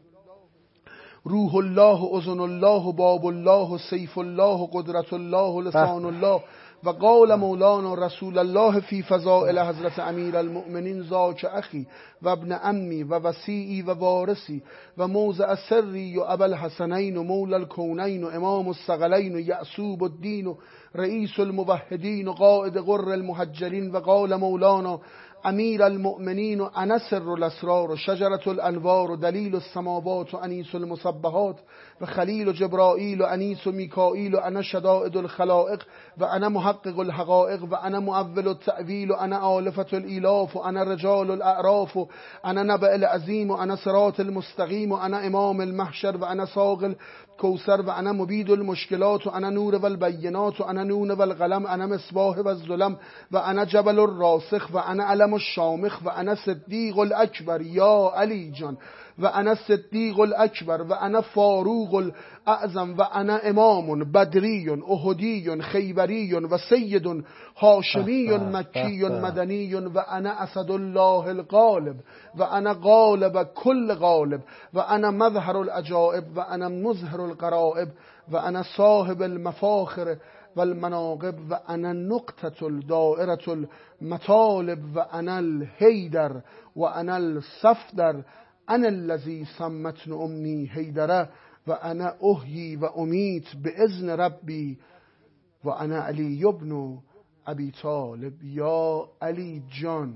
روح الله و اذن الله و باب الله و سیف الله و قدرت الله و لسان الله. و قال مولانا رسول الله فی فضائل حضرت امیر المؤمنین ذاک اخی و ابن امی و وسیعی و وارثی و موضع سری و ابا الحسنین و مولا الکونین و امام الثقلین و یعصوب الدین و رئیس الموحدین و قائد غر المحجلین. و قال مولانا امیر المؤمنین و انا سر الاسرار و شجرة الانوار و دلیل السماوات و انیس المسبحات و خلیل و جبرائیل و انیس و میکائیل و انا شدائد الخلائق و انا محقق الحقائق و انا مؤول التأویل و انا آلفة الایلاف و انا رجال الاعراف و انا نبأ العظیم و انا صراط المستقیم و انا امام المحشر و انا ساق کوثر و انا مبید المشکلات و انا نور و البینات و انا نون و القلم انا مصباح و الظلم و انا جبل الراسخ و انا علم الشامخ و انا صدیق الاکبر. یا علی جان. و انا صدیق الاکبر و انا فاروق الاعظم و انا امام بدری احدی خیبری و سید هاشمی مکی مدنی و انا اسد الله الغالب و انا غالب کل غالب و انا مظهر العجائب و انا مظهر الغرائب و انا صاحب المفاخر و المناقب و انا نقطة الدائرة المطالب و انا الحیدر و انا الصفدر انا الذی سمتن امی حیدره و انا احیی و امیت باذن ربی و انا علی ابن ابی طالب. یا علی جان.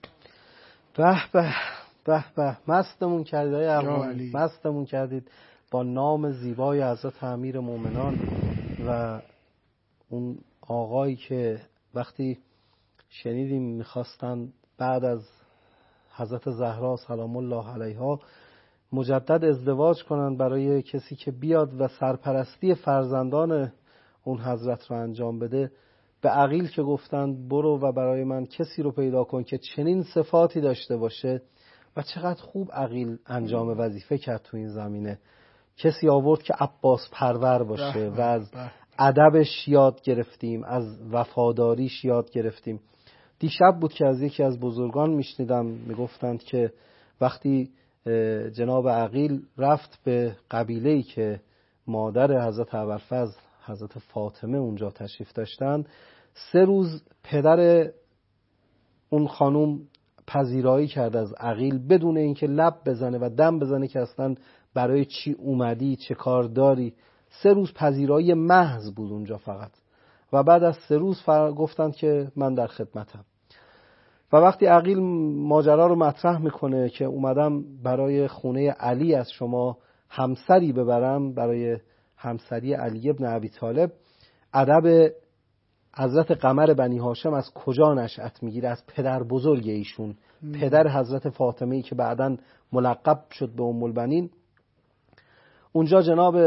به به به به. مستمون کردید ای افغانی، مستمون کردید با نام زیبای حضرت امیر مومنان و اون آقایی که وقتی شنیدیم میخواستن بعد از حضرت زهرا سلام الله علیها مجدد ازدواج کنن برای کسی که بیاد و سرپرستی فرزندان اون حضرت رو انجام بده، به عقیل که گفتن برو و برای من کسی رو پیدا کن که چنین صفاتی داشته باشه. و چقدر خوب عقیل انجام وظیفه کرد تو این زمینه. کسی آورد که عباس پرور باشه و از ادبش یاد گرفتیم، از وفاداریش یاد گرفتیم. دیشب بود که از یکی از بزرگان میشنیدم میگفتند که وقتی جناب عقیل رفت به قبیله‌ای که مادر حضرت ابوالفضل حضرت فاطمه اونجا تشریف داشتن، 3 روز پدر اون خانوم پذیرایی کرد از عقیل بدون اینکه لب بزنه و دم بزنه که اصلا برای چی اومدی، چه کار داری. 3 روز پذیرایی محض بود اونجا فقط. و بعد از 3 روز گفتن که من در خدمتم. و وقتی عقیل ماجرا رو مطرح میکنه که اومدم برای خونه علی از شما همسری ببرم، برای همسری علی ابن ابی طالب، ادب حضرت قمر بنی هاشم از کجا نشأت میگیره؟ از پدر بزرگ ایشون، پدر حضرت فاطمه‌ای که بعداً ملقب شد به ام البنین. اونجا جناب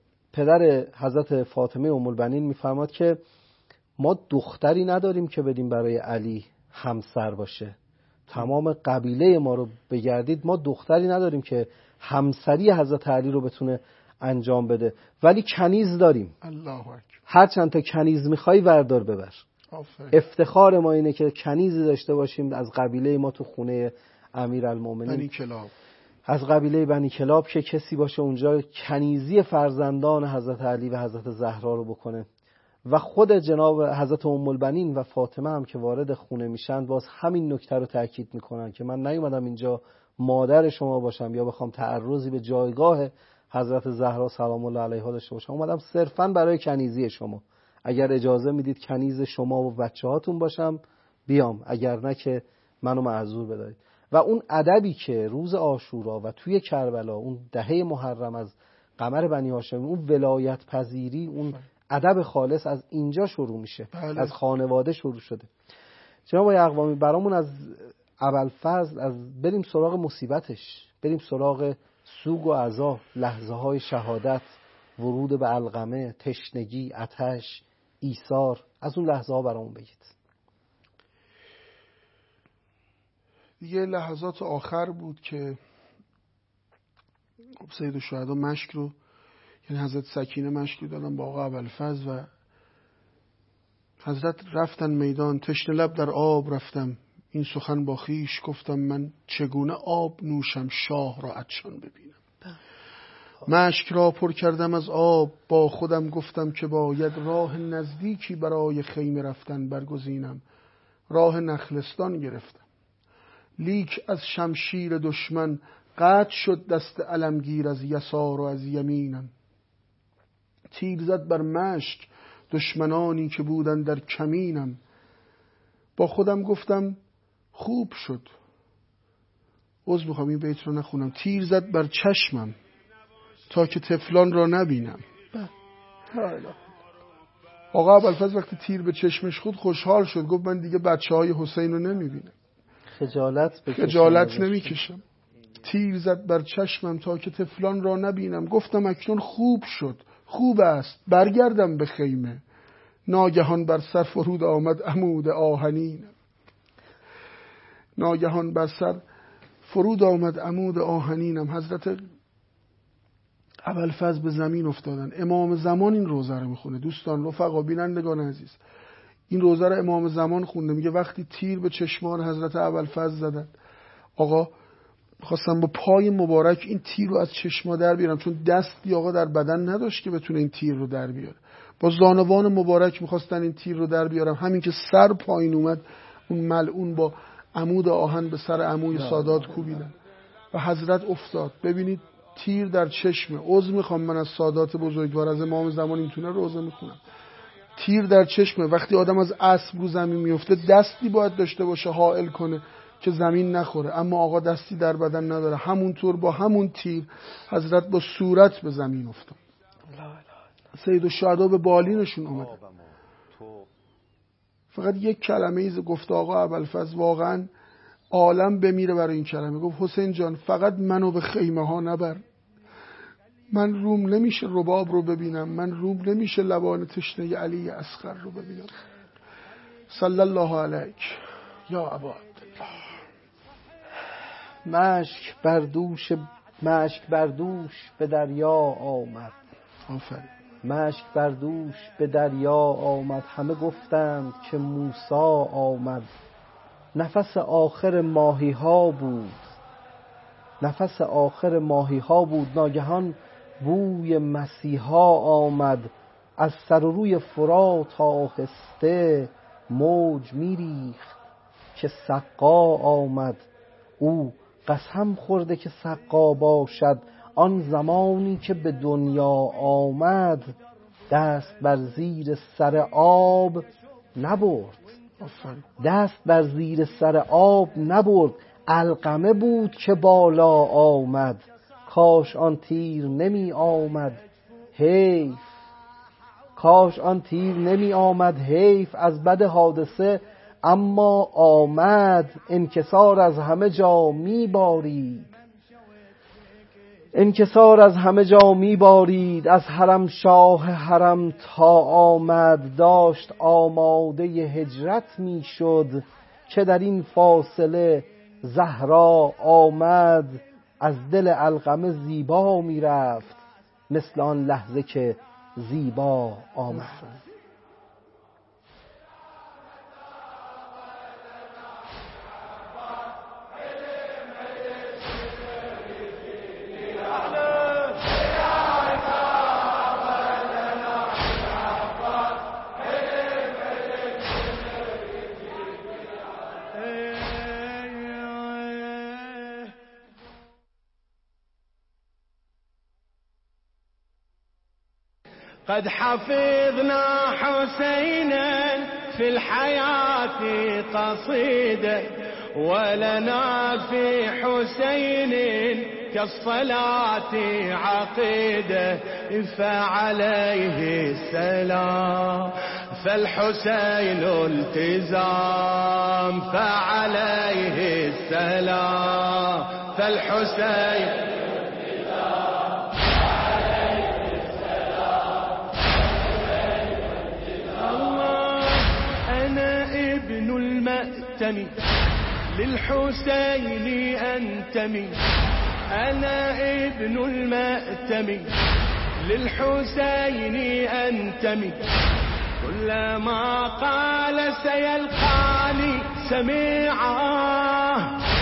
پدر حضرت فاطمه ام البنین میفرماد که ما دختری نداریم که بدیم برای علی همسر باشه. تمام قبیله ما رو بگردید، ما دختری نداریم که همسری حضرت علی رو بتونه انجام بده، ولی کنیز داریم.
الله اکبر.
هر چند تا کنیز میخوای وردار ببر. افتخار ما اینه که کنیزی داشته باشیم از قبیله ما تو خونه امیرالمومنین
بنی کلاب،
از قبیله بنی کلاب، که کسی باشه اونجا کنیزی فرزندان حضرت علی و حضرت زهرا رو بکنه. و خود جناب حضرت ام البنین و فاطمه هم که وارد خونه میشن باز همین نکته رو تاکید میکنن که من نیومدم اینجا مادر شما باشم یا بخوام تعرضی به جایگاه حضرت زهرا سلام الله علیها داشته باشم، اومدم صرفاً برای کنیزی شما. اگر اجازه میدید کنیز شما و بچه‌هاتون باشم بیام، اگر نه که منو معذور بدارید. و اون ادبی که روز عاشورا و توی کربلا اون دهه محرم از قمر بنی هاشم، اون ولایت پذیری، اون ادب خالص از اینجا شروع میشه.
بله.
از خانواده شروع شده. جناب اقوامی، برامون از ابوالفضل از بریم سراغ مصیبتش، بریم سراغ سوگ و عذاب، لحظه های شهادت، ورود به علقمه، تشنگی، آتش، ایثار، از اون لحظه ها برامون بگید.
دیگه لحظات آخر بود که سید الشهدا مشک رو، یعنی حضرت سکینه مشکی دادن با آقا ابوالفضل و حضرت رفتن میدان. تشنه لب در آب رفتم، این سخن با خویش گفتم، من چگونه آب نوشم شاه را عطشان ببینم. مشک را پر کردم از آب، با خودم گفتم که باید راه نزدیکی برای خیمه رفتن برگزینم. راه نخلستان گرفتم، لیک از شمشیر دشمن قطع شد دست علمگیر از یسار و از یمینم. تیر زد بر مشک دشمنانی که بودن در کمینم. با خودم گفتم خوب شد. عذر میخوام این بیت رو نخونم. تیر زد بر چشمم تا که طفلان را نبینم. آقا ابوالفضل وقتی تیر به چشمش خود خوشحال شد، گفت من دیگه بچه‌های حسین رو نمیبینم، خجالت نمیکشم. تیر زد بر چشمم تا که طفلان را نبینم. گفتم اکنون خوب شد، خوب است، برگردم به خیمه. ناگهان بر سر فرود آمد عمود آهنینم. ناگهان بر سر فرود آمد عمود آهنینم. حضرت ابوالفضل به زمین افتادن. امام زمان این روزه رو میخونه. دوستان، رفقا، بینندگان عزیز، این روزه رو امام زمان خونده. میگه وقتی تیر به چشمان حضرت ابوالفضل زدن، آقا خواستم با پای مبارک این تیر رو از چشما در بیارم، چون دستی آقا در بدن نداشت که بتونه این تیر رو در بیاره. با زانوان مبارک میخواستن این تیر رو در بیارم. همین که سر پایین اومد، اون ملعون با عمود آهن به سر عموی سادات کوبیدن و حضرت افتاد. ببینید تیر در چشمه. عذر میخوام من از سادات بزرگوار، از امام زمان اینتونه روزه میخونم. تیر در چشمه. وقتی آدم از اسب رو زمین میفته دستی باید داشته باشه حائل کنه که زمین نخوره، اما آقا دستی در بدن نداره. همونطور با همون تیر حضرت با صورت به زمین افتاد. سید الشهدا به بالینشون اومد. فقط یک کلمه ایز گفت آقا ابوالفضل، واقعا عالم بمیره برای این کلمه. گفت حسین جان فقط منو به خیمه ها نبر، من روم نمیشه رباب رو ببینم، من روم نمیشه لبان تشنه علی اصغر رو ببینم. صلی الله علیک یا ابا عبدالله.
مشک بر دوش به دریا آمد.
آفرین.
مشک بر دوش به دریا آمد، همه گفتند که موسی آمد. نفس آخر ماهی ها بود، نفس آخر ماهی ها بود. ناگهان بوی مسیحا آمد، از سر و روی فرات آهسته موج میریخت که سقا آمد. او قسم خورده که سقا باشد، آن زمانی که به دنیا آمد دست بر زیر سر آب نبرد. دست بر زیر سر آب نبرد، علقمه بود که بالا آمد. کاش آن تیر نمی آمد حیف، کاش آن تیر نمی آمد حیف از بد حادثه، اما آمد. انکسار از همه جا می بارید، انکسار از همه جا می بارید. از حرم شاه حرم تا آمد، داشت آماده هجرت می شد که در این فاصله زهرا آمد. از دل علقمه زیبا می رفت، مثل آن لحظه که زیبا آمد.
قد حفظنا حسينا في الحياة قصيدة، ولنا في حسين كالصلاة عقيدة. فعليه السلام فالحسين التزام، فعليه السلام فالحسين. للحسين أنتمي، أنا ابن المأتم للحسين أنتمي. كلما قال سيلقاني سميعا،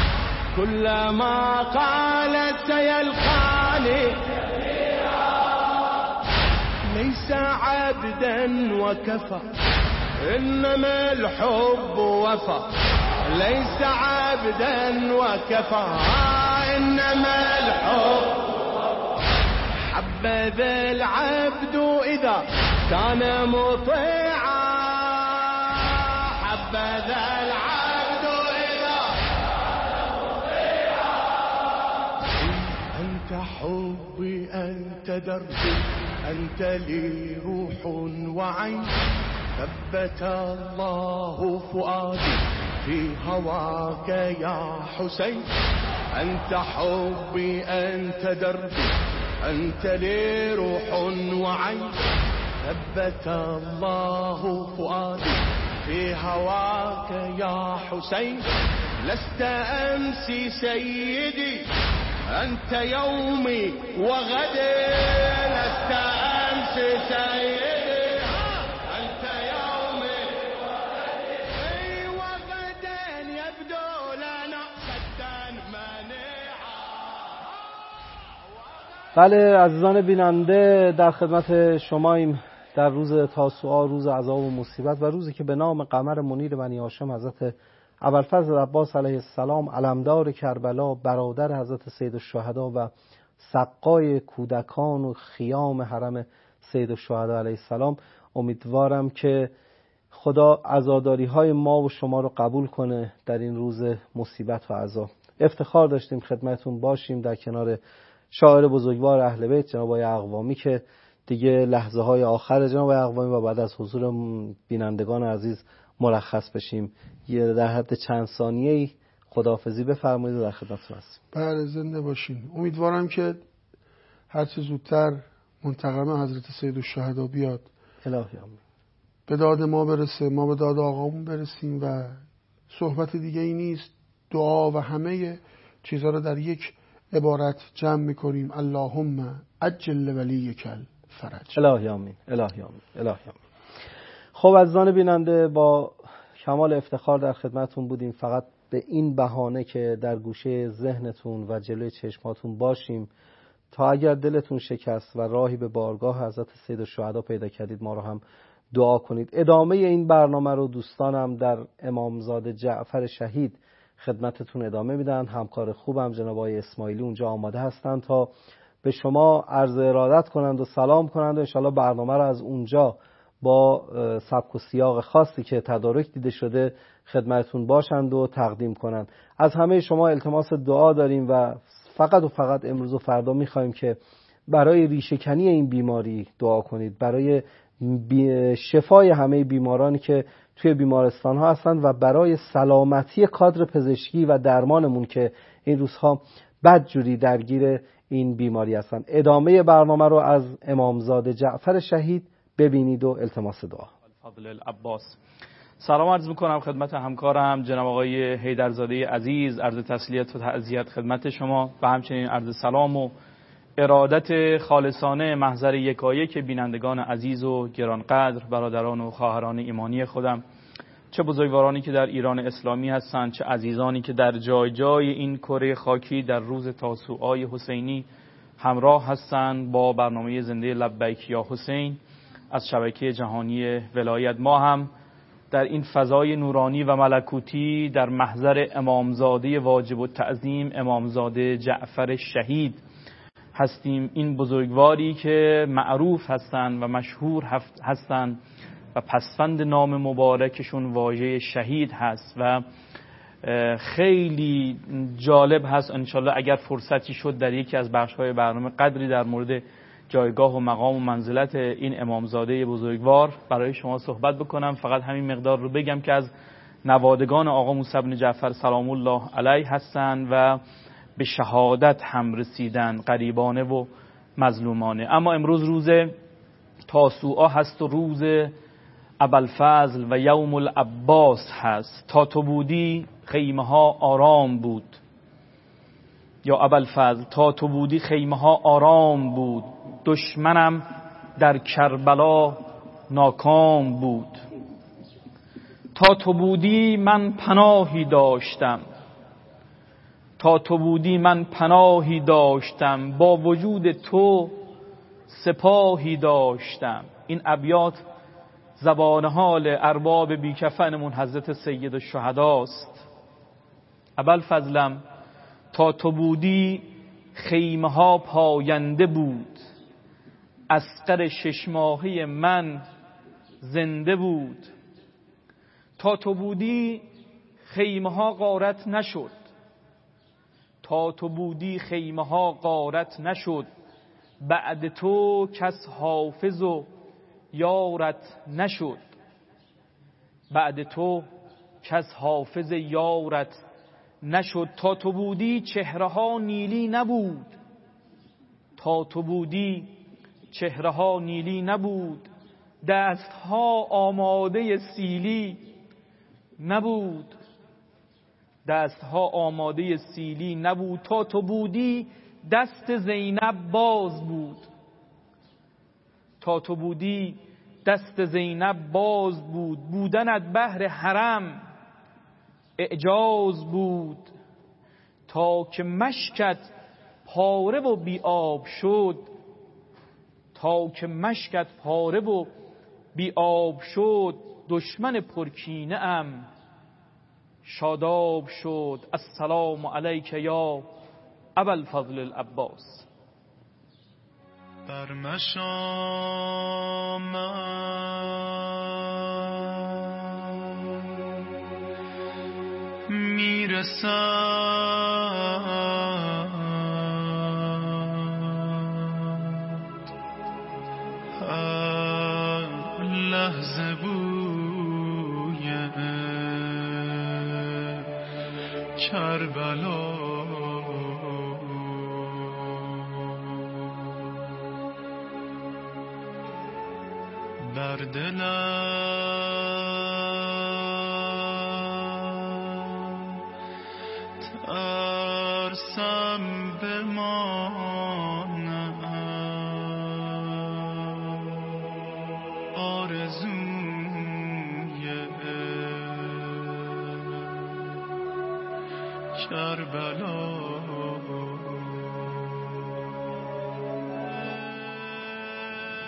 كلما قال سيلقاني سميعا. ليس عبدا وكفى، إنما الحب وفى. ليس عبدا وكفى، إنما الحب. حبذا العبد إذا كان مطيعا، حبذا العبد إذا كان مطيعا. أنت حبي أنت دربي، أنت لي روح وعين. ثبت الله فؤادي في هواك يا حسين. أنت حبي أنت دربي، أنت لي روح وعين. ثبت الله فؤادي في هواك يا حسين. لست أمسي سيدي، أنت يومي وغدي. لست أمسي سيدي،
بله عزیزان بیننده، در خدمت شماییم در روز تاسوعا، روز عذاب و مصیبت و روزی که به نام قمر منیر بنی هاشم حضرت ابوالفضل عباس علیه السلام، علمدار کربلا، برادر حضرت سیدالشهدا و سقای کودکان و خیام حرم سیدالشهدا علیه السلام. امیدوارم که خدا عزاداری های ما و شما رو قبول کنه در این روز مصیبت و عذاب. افتخار داشتیم خدمتون باشیم در کنار شاعر بزرگوار اهل بیت جناب آقای اقوامی که دیگه لحظه های آخر جناب آقای اقوامی و بعد از حضور بینندگان عزیز مرخص بشیم. یه در حد چند ثانیه‌ای خداحافظی بفرمایید و در خدمتتون هستیم.
بله زنده باشین. امیدوارم که هر چه زودتر منتقم حضرت سیدالشهدا بیاد،
الهی آمین،
به داد ما برسه، ما به داد آقامون برسیم و صحبت دیگه ای نیست. دعا و همه چیزها رو در یک عبارت جمع میکنیم: اللهم عجل ولیک الفرج.
الهی آمین، الهی آمین، الهی آمین. خب عزیزان بیننده، با کمال افتخار در خدمتتون بودیم، فقط به این بهانه که در گوشه ذهنتون و جلوی چشماتون باشیم تا اگر دلتون شکست و راهی به بارگاه حضرت سید الشهدا پیدا کردید ما رو هم دعا کنید. ادامه این برنامه رو دوستانم در امامزاده جعفر شهید خدمتتون ادامه میدن. همکار خوبم جناب آقای اسماعیلی اونجا آماده هستن تا به شما عرض ارادت کنند و سلام کنند و انشالله برنامه رو از اونجا با سبک و سیاق خاصی که تدارک دیده شده خدمتتون باشند و تقدیم کنند. از همه شما التماس دعا داریم و فقط امروز و فردا میخوایم که برای ریشه‌کنی این بیماری دعا کنید، برای شفای همه بیمارانی که توی بیمارستان ها هستند و برای سلامتی کادر پزشکی و درمانمون که این روزها بدجوری درگیر این بیماری هستند. ادامه برنامه رو از امامزاده جعفر شهید ببینید و التماس دعا.
فضل العباس. سلام عرض میکنم خدمت همکارم جناب آقای حیدرزاده عزیز، عرض تسلیت و تعزیت خدمت شما و همچنین عرض سلام و ارادت خالصانه محضر یکایک بینندگان عزیز و گرانقدر، برادران و خواهران ایمانی خودم، چه بزرگوارانی که در ایران اسلامی هستند، چه عزیزانی که در جای جای این کره خاکی در روز تاسوعای حسینی همراه هستند با برنامه زنده لبیک یا حسین از شبکه جهانی ولایت. ما هم در این فضای نورانی و ملکوتی در محضر امامزاده واجب التعظیم امامزاده جعفر شهید هستیم. این بزرگواری که معروف هستند و مشهور هستند و پسفند نام مبارکشون واژه شهید هست و خیلی جالب هست. انشالله اگر فرصتی شد در یکی از بخش‌های برنامه قدری در مورد جایگاه و مقام و منزلت این امامزاده بزرگوار برای شما صحبت بکنم. فقط همین مقدار رو بگم که از نوادگان آقا موسی بن جعفر سلام الله علیه هستند و به شهادت هم رسیدن غریبانه و مظلومانه. اما امروز روز تاسوعا هست و روز ابوالفضل و یوم العباس هست. تا تو بودی خیمه ها آرام بود، یا ابوالفضل تا تو بودی خیمه ها آرام بود، دشمنم در کربلا ناکام بود. تا تو بودی من پناهی داشتم، تا تو بودی من پناهی داشتم، با وجود تو سپاهی داشتم. این ابیات زبان حال ارباب بیکفنمون حضرت سید الشهداست. ابوالفضلم تا تو بودی خیمه ها پاینده بود، اصغر 6 ماهه من زنده بود. تا تو بودی خیمه ها غارت نشد، تا تو بودی خیمه ها غارت نشد، بعد تو کس حافظ و یارت نشد. بعد تو کس حافظ یارت نشد. تا تو بودی چهره ها نیلی نبود، تا تو بودی چهره ها نیلی نبود، دست ها آماده سیلی نبود، دست ها آماده سیلی نبود. تا تو بودی دست زینب باز بود، تا تو بودی دست زینب باز بود، بودنت بهر حرم اعجاز بود. تا که مشکت پاره و بی آب شد، تا که مشکت پاره و بی آب شد، دشمن پرکینه ام شاداب شد. السلام علیک یا ابوالفضل العباس.
برمشام میرسد هر لحظه بوی کربلا، بر دلم ترسم بمانم، آرزوی کربلا.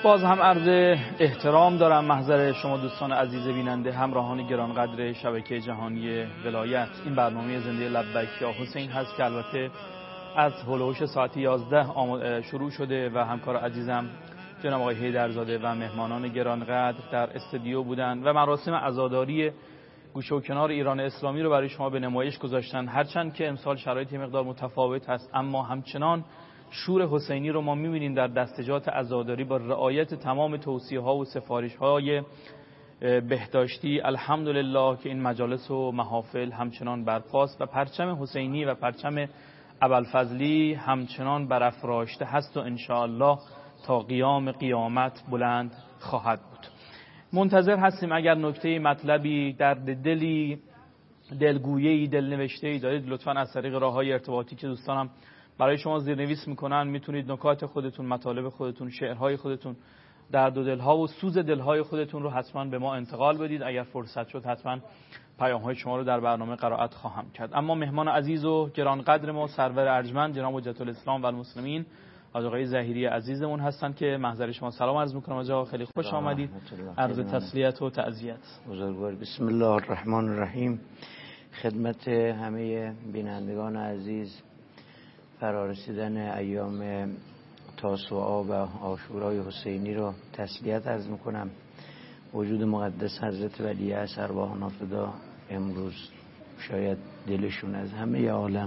باز هم عرض احترام دارم محضر شما دوستان عزیز بیننده، همراهان گرانقدر شبکه جهانی ولایت. این برنامه زنده لبیک یا حسین هست که البته از هولوش ساعت 11 شروع شده و همکار عزیزم جناب آقای حیدرزاده و مهمانان گرانقدر در استودیو بودند و مراسم عزاداری گوشه و کنار ایران اسلامی رو برای شما به نمایش گذاشتن. هرچند که امسال شرایط مقدار متفاوت هست، اما همچنان شور حسینی رو ما می‌بینیم در دستجات عزاداری با رعایت تمام توصیه‌ها و سفارش‌های بهداشتی. الحمدلله که این مجالس و محافل همچنان برپاست و پرچم حسینی و پرچم ابوالفضلی همچنان برافراشته هست و انشاءالله تا قیام قیامت بلند خواهد بود. منتظر هستیم اگر نکته مطلبی در دلی، دلگویه‌ای، دلنوشته‌ای دارید لطفاً از طریق راه‌های ارتباطی که دوستانم برای شما زیرنویس میکنن میتونید نکات خودتون، مطالب خودتون، شعرهای خودتون، درد و دلها و سوز دلهای خودتون رو حتما به ما انتقال بدید. اگر فرصت شد حتما پیام‌های شما رو در برنامه قرائت خواهم کرد. اما مهمان عزیز و گرانقدر ما سرور ارجمند جناب حجت الاسلام و المسلمین آقای ظهیری عزیزمون هستن که محضر شما سلام عرض میکنم. آقا خیلی خوش آمدید. عرض تسلیت و تعزیت.
بزرگوار. بسم الله الرحمن الرحیم. خدمت همه بینندگان عزیز، فرارسیدن ایام تاسوعا و عاشورای حسینی رو تسلیت عرض میکنم. وجود مقدس حضرت ولیعصر ارواحنا فدا امروز شاید دلشون از همه عالم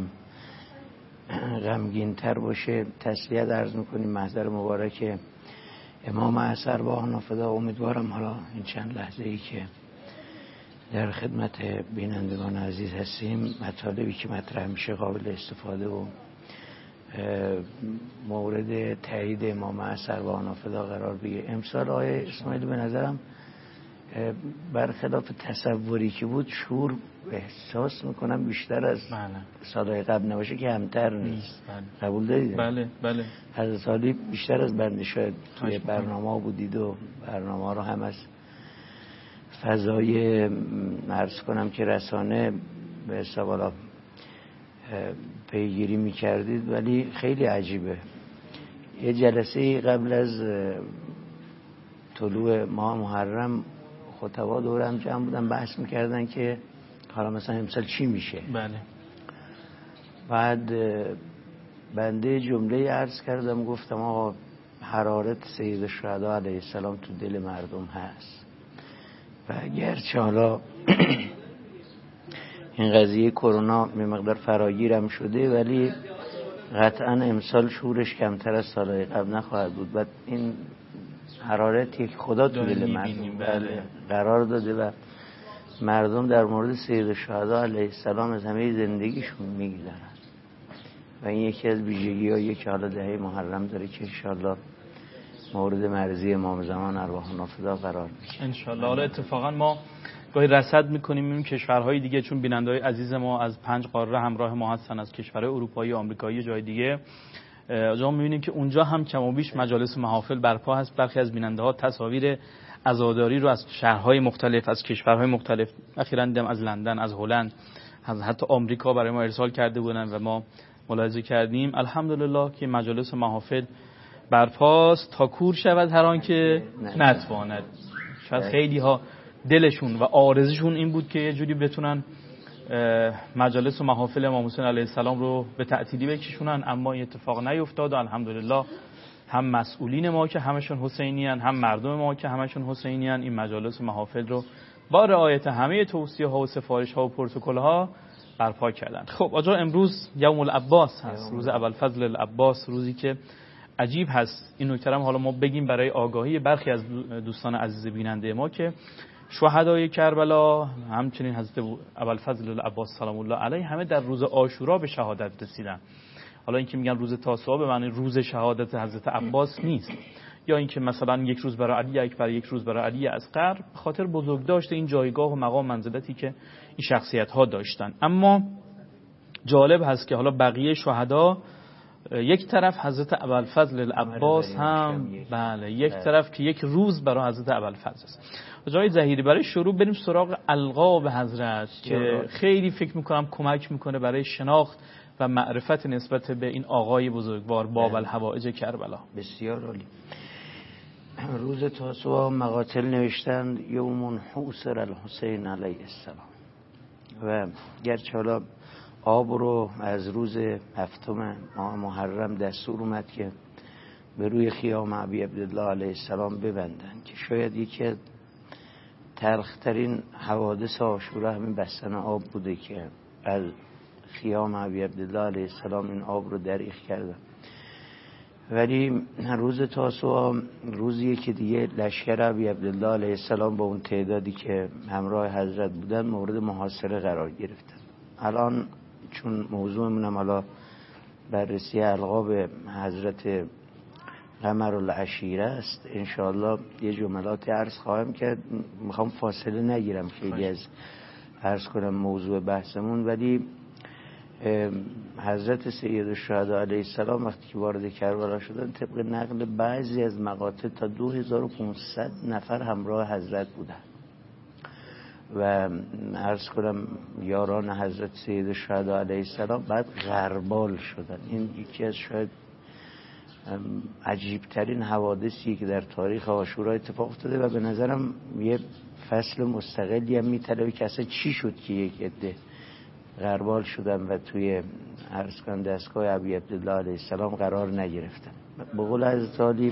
غمگین تر باشه. تسلیت عرض میکنیم محضر مبارک امام عصر ارواحنا فدا. امیدوارم حالا این چند لحظه ای که در خدمت بینندگان عزیز هستیم مطالبی که مطرح میشه قابل استفاده و مورد تایید امام عصر و آنافدا قرار بگیره. امسال آقای اسماعیل به نظرم برخلاف تصوری که بود شور احساس میکنم بیشتر از سالهای قبل نباشه که همتر نیست. قبول دارید؟
بله بله.
حضرت سالی بیشتر از بنده شاید توی برنامه بودید و برنامه رو هم از فضای عرض کنم که رسانه به حساب پیگیری میکردید، ولی خیلی عجیبه. یه جلسه قبل از طلوع ماه محرم خطبا دورم جمع بودن بحث میکردن که حالا مثلا امسال چی میشه.
بله.
بعد بنده جمله عرض کردم، گفتم آقا حرارت سید الشهدا علیه السلام تو دل مردم هست و اگرچه حالا این قضیه کرونا می مقدار فراگیرم شده، ولی قطعا امسال شورش کمتر از سالهای قبل نخواهد بود. بعد این حرارتی که خدا تو دل مردم قرار داده و مردم در مورد سید الشهدا علیه السلام از همه زندگیشون میگذرن و این یکی از ویژگی‌هایی که حالا دهه محرم داره که انشالله مورد مرضی امام زمان ارواحنا فدا قرار میگیره
انشالله. حالا اتفاقا ما گاهی رصد میکنیم این کشورهای دیگه، چون بیننده‌های عزیز ما از 5 قاره همراه ما هستن، از کشورهای اروپایی، آمریکایی، جای دیگه. جا می‌بینیم که اونجا هم کم و بیش مجالس محافل برپا هست. برخی از بیننده‌ها تصاویر عزاداری رو از شهرهای مختلف، از کشورهای مختلف، اخیراً دم از لندن، از هلند، از حتی آمریکا برای ما ارسال کرده بودن و ما ملاحظه کردیم. الحمدلله که مجالس محافل برپاست تا کور شود هر آن که نتواند. شاید خیلی ها دلشون و آرزوشون این بود که یه جوری بتونن مجالس و محافل امام حسین علیه السلام رو به تعطیلی بکشونن، اما این اتفاق نیفتاد و الحمدلله هم مسئولین ما که همشون حسینیان، هم مردم ما که همشون حسینیان، این مجالس و محافل رو با رعایت همه توصیه ها و سفارش ها و پروتکل ها برپا کردن. خب آجا امروز یوم العباس هست، روز ابوالفضل العباس، روزی که عجیب هست. این نکته هم حالا ما بگیم برای آگاهی برخی از دوستان عزیز بیننده ما که شهدای کربلا همچنین حضرت ابوالفضل العباس سلام الله علیه همه در روز عاشورا به شهادت رسیدن. حالا اینکه میگن روز تاسوعا به معنی روز شهادت حضرت عباس نیست، یا اینکه مثلا یک روز برای علی اکبر، یک روز برای علی اصغر، به خاطر بزرگداشت این جایگاه و مقام منزلتی که این شخصیت ها داشتن. اما جالب هست که حالا بقیه شهدا یک طرف حضرت ابوالفضل العباس هم بله یک طرف که یک روز برای حضرت ابوالفضل است. جای ظهیری برای شروع بریم سراغ القاب حضرت که خیلی فکر میکنم کمک میکنه برای شناخت و معرفت نسبت به این آقای بزرگوار باب الحوائج کربلا.
بسیار عالی. روز تاسوعا مقاتل نوشتند یوم حوسر الحسین علیه السلام و گرچه حالا آب رو از روز 7 ماه محرم دستور اومد که به روی خیام ابی عبدالله علیه السلام ببندن که شاید یکی از تلخترین حوادث عاشورا همین بستن آب بوده که از خیام ابی عبدالله علیه السلام این آب رو دریغ کردن. ولی روز تاسوعا روزیه که دیگه لشکر ابی عبدالله علیه السلام با اون تعدادی که همراه حضرت بودن مورد محاصره قرار گرفتن. الان چون موضوعمون هم حالا بررسی القاب حضرت قمرالعشیره است، انشاءالله یه جملات عرض خواهم کرد. میخوام فاصله نگیرم خیلی از عرض کنم موضوع بحثمون. ولی حضرت سید الشهدا علیه السلام وقتی که وارد کربلا شدن، طبق نقل بعضی از مقاطع تا 2500 نفر همراه حضرت بودن و عرض کنم یاران حضرت سید الشهدا علیه السلام بعد غربال شدن. این یکی از شاید عجیبترین حوادثی که در تاریخ عاشورا اتفاق افتاده و به نظرم یه فصل مستقلی هم میطلبه که اصلا چی شد که یک عده غربال شدن و توی عرض کنم دستگاه ابی عبدالله علیه السلام قرار نگرفتن. به قول حضرت علی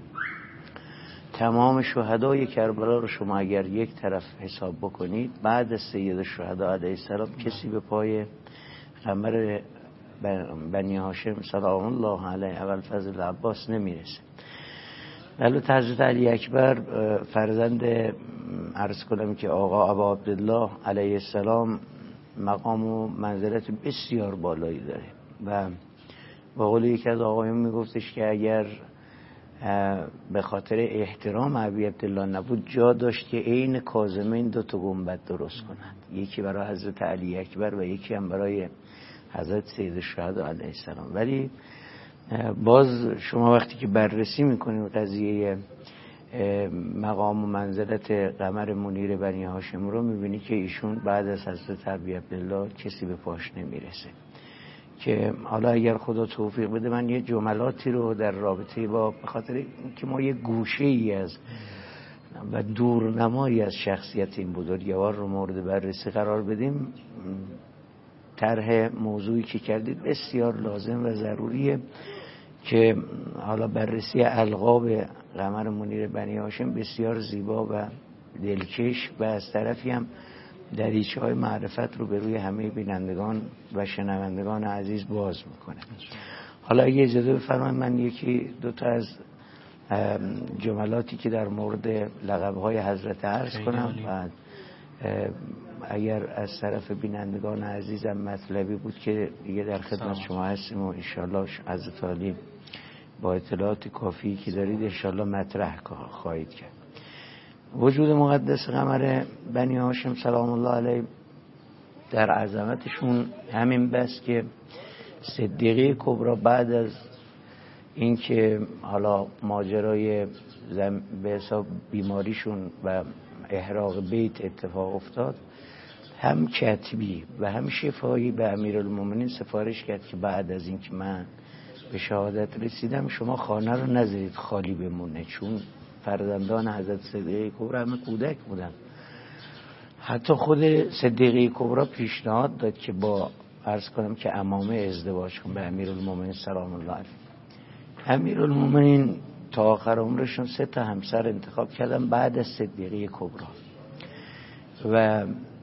تمام شهدای کربلا رو شما اگر یک طرف حساب بکنید، بعد از سید الشهدا علیه السلام کسی به پای قمر بنی هاشم سلام الله علیه ابوالفضل عباس نمیرسه. البته حضرت علی اکبر فرزند عرض کنم که آقا ابا عبدالله علیه السلام مقام و منزلت بسیار بالایی داره و با قول یکی از آقایون میگفتش که اگر به خاطر احترام ابی عبدالله نبود جا داشت که عین کاظمین 2 گنبد درست کنند، یکی برای حضرت علی اکبر و یکی هم برای حضرت سید الشهدا علیه السلام. ولی باز شما وقتی که بررسی میکنید قضیه مقام و منزلت قمر منیر بنی هاشم رو میبینی که ایشون بعد از حضرت ابی عبدالله کسی به پاش نمیرسه. که حالا اگر خدا توفیق بده من یه جملاتی رو در رابطه با بخاطر که ما یه گوشه ای از و دورنمایی از شخصیت این بزرگوار رو مورد بررسی قرار بدیم، طرح موضوعی که کردید بسیار لازم و ضروریه که حالا بررسی القاب قمر منیر بنی هاشم بسیار زیبا و دلکش و از طرفی هم دریچه‌های معرفت رو به روی همه بینندگان و شنوندگان عزیز باز میکنه. حالا اگه اجازه بفرمایید من 1-2 از جملاتی که در مورد لقب‌های حضرت عرض کنم و اگر از طرف بینندگان عزیزم مطلبی بود که دیگه در خدمت شما هستیم و انشالله حضرت علی با اطلاعات کافی که دارید انشالله مطرح خواهید کرد. وجود مقدس قمر بنی هاشم سلام الله علیه در عظمتشون همین بس که صدیقه کبرا بعد از اینکه حالا ماجرای به حساب بیماریشون و احراق بیت اتفاق افتاد، هم کتبی و هم شفایی به امیرالمومنین سفارش کرد که بعد از اینکه من به شهادت رسیدم شما خانه رو نذارید خالی بمونه، چون فرزندان حضرت صدیقه کبرا همه کودک بودن. حتی خود صدیقه کبرا پیشنهاد داد که با عرض کنم که عمامه ازدواج کن به امیرالمومنین سلام الله علیه. امیرالمومنین تا آخر عمرشون 3 همسر انتخاب کردن بعد از صدیقه کبرا و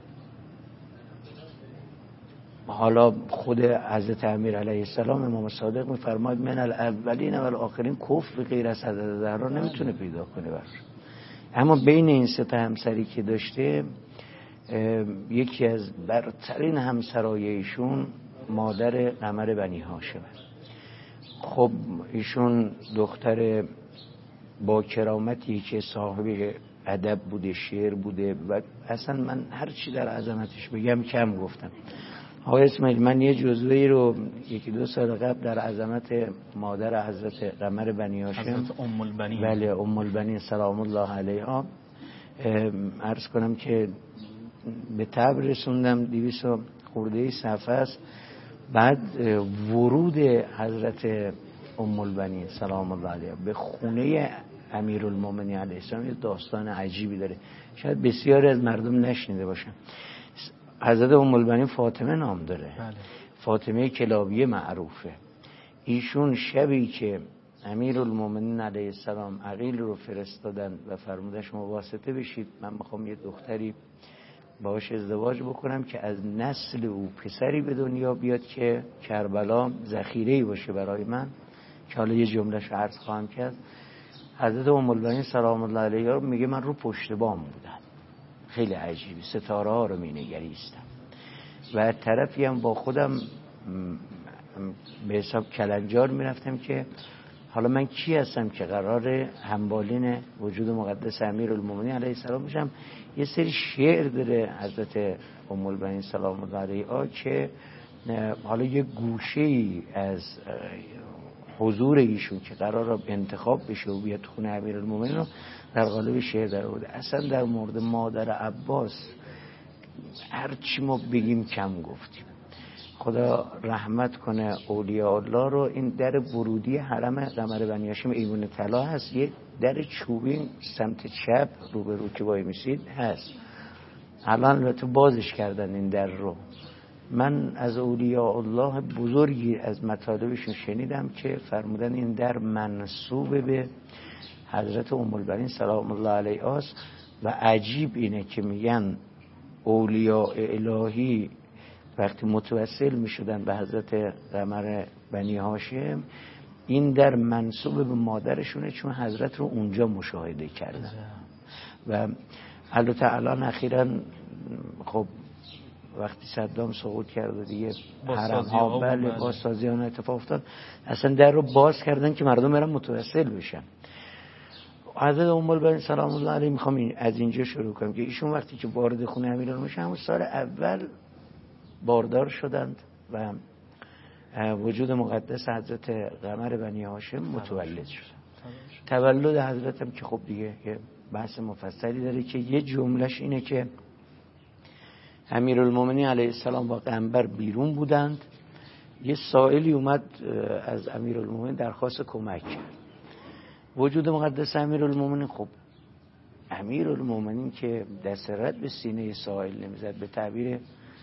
حالا خود حضرت امیر علیه السلام امام صادق میفرماید من الاولین و الاخرین کفر غیر از حضرت زهرا نمیتونه پیدا کنه برش. اما بین این 3 همسری که داشته یکی از برترین همسرای ایشون مادر قمر بنی هاشم. خب ایشون دختر با کرامتی که صاحب ادب بوده، شعر بوده و اصلا من هر چی در عظمتش بگم کم گفتم. آقای اسماعیل من یه جزوه‌ای رو 1-2 سال قبل در عظمت مادر حضرت قمر بنی هاشم
حضرت ام البنین،
بله ام البنین سلام الله علیها عرض کنم که به تبر رسوندم 200 خورده صفحه است. بعد ورود حضرت ام البنین سلام الله علیها به خونه امیرالمومنین علیه السلام یه داستان عجیبی داره، شاید بسیاری از مردم نشنیده باشن. حضرت ام البنین فاطمه نام داره.
بله.
فاطمه کلابیه معروفه. ایشون شبی که امیرالمومنین علیه السلام عقیل رو فرستادن و فرمودن شما واسطه بشید، من میخوام یه دختری باهاش ازدواج بکنم که از نسل او پسری به دنیا بیاد که کربلا ذخیره‌ای باشه برای من، که حالا یه جمله‌ش عرض خواهم کرد. حضرت ام البنین سلام الله علیها میگه من رو پشت بام بودم، خیلی عجیبی، ستاره ها رو مینگریستم و طرفی هم با خودم به حساب کلنجار میرفتم که حالا من کی هستم که قرار همبالین وجود مقدس امیرالمومنین علیه السلام بشم. یه سری شعر داره حضرت ام البنین سلام الله علیها که حالا یه گوشه‌ای از حضور ایشون که قرار انتخاب بشه و بیاد خونه امیرالمومنین رو در قالب شعر در آورده. اصلا در مورد مادر عباس هرچی ما بگیم کم گفتیم. خدا رحمت کنه اولیاء الله رو. این در ورودی حرم قمر بنی هاشم ایوان طلا هست، یه در چوبی سمت چپ روبرو که وای میسید هست، الان البته بازش کردن این در رو. من از اولیاء الله بزرگی از مطالبشون شنیدم که فرمودن این در منسوب به حضرت ام البنین سلام الله علیها است و عجیب اینه که میگن اولیاء الهی وقتی متوسل می شدن به حضرت قمر بنی هاشم، این در منسوب به مادرشونه چون حضرت رو اونجا مشاهده کردن. و البته الان اخیراً خب وقتی صدام سقوط کرد و دیگه حرم ها بازسازی ها اتفاق افتاد، اصلا در رو باز کردن که مردم برن متوسل بشن. حضرت ام البنین سلام الله علیها میخوام از اینجا شروع کنم که ایشون وقتی که وارد خونه امیرالمومنین میشن همون سال اول باردار شدند و وجود مقدس حضرت قمر بنی هاشم متولد شد. تولد حضرت هم که خب دیگه یه بحث مفصلی داره که یه جملهش اینه که امیرالمومنین علیه السلام با قنبر بیرون بودند، یه سائلی اومد از امیرالمومنین درخواست کمک کرد. وجود مقدس امیرالمومنین، خب امیرالمومنین که دست رد به سینه سائل نمیزد، به تعبیر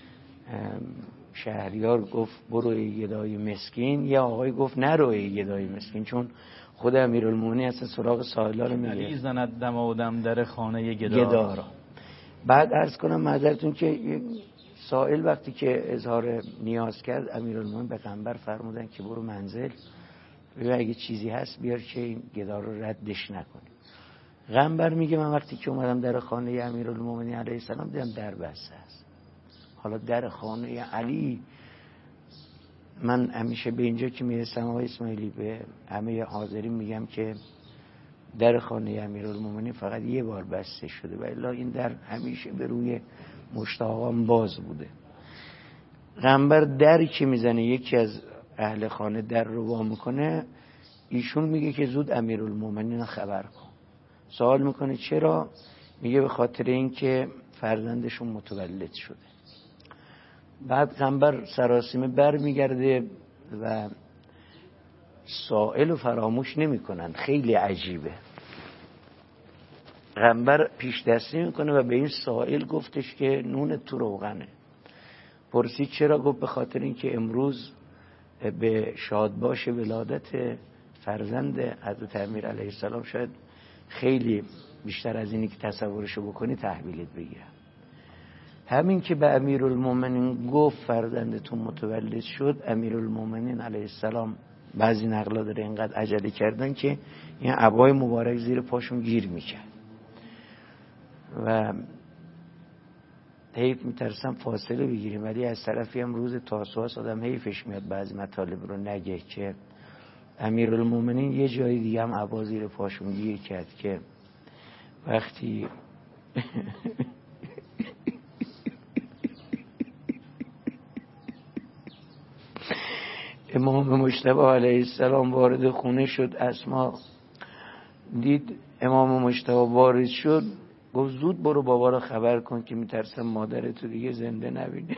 شهریار گفت برو ای گدای مسکین، یا آقای گفت نرو ای گدای مسکین، چون خود امیرالمومنین اصلا سراغ سائلا رو میگه
علی زند دم و دم در خانه گدارا.
بعد عرض کنم معذرتون که سائل وقتی که اظهار نیاز کرد، امیرالمومنین به قنبر فرمودن که برو منزل و اگه چیزی هست بیار که این گدار رو ردش نکنی. قنبر میگه من وقتی که اومدم در خانه امیرالمومنین علیه السلام دیدم در بسته است. حالا در خانه علی، من همیشه به اینجا که میرسم آقای اسماعیلی به همه حاضرین میگم که در خانه امیرالمومنین فقط یه بار بسته شده و الا این در همیشه به روی مشتاقان باز بوده. قنبر دری که میزنه یکی از اهل خانه در رو وا میکنه، ایشون میگه که زود امیرالمومنین خبر کن. سوال میکنه چرا؟ میگه به خاطر این که فرزندشون متولد شده. بعد قنبر سراسیمه بر میگرده و سائل رو فراموش نمی کنن. خیلی عجیبه. قنبر پیش دستی میکنه و به این سائل گفتش که نون تو روغنه. پرسید چرا؟ گفت به خاطر این که امروز به شادباش ولادت فرزند حضرت امیر علیه السلام شاید خیلی بیشتر از اینی که تصورشو بکنی تحویلت بگیرم. همین که به امیرالمومنین گفت فرزندتون متولد شد، امیرالمومنین علیه السلام بعضی نقلا داره اینقدر عجله کردن که این عبای مبارک زیر پاشون گیر میکرد و حیف میترسم فاصله بگیریم، ولی از طرفی هم روز تاسوعا آدم حیفش میاد بعضی مطالب رو نگه که امیرالمومنین یه جای دیگه هم عبا زیر پاشون گیر کرد که وقتی امام مجتبی علیه السلام وارد خونه شد، اسما دید امام مجتبی وارد شد، گفت زود برو بابا رو خبر کن که میترسم مادرتو دیگه زنده نبینه.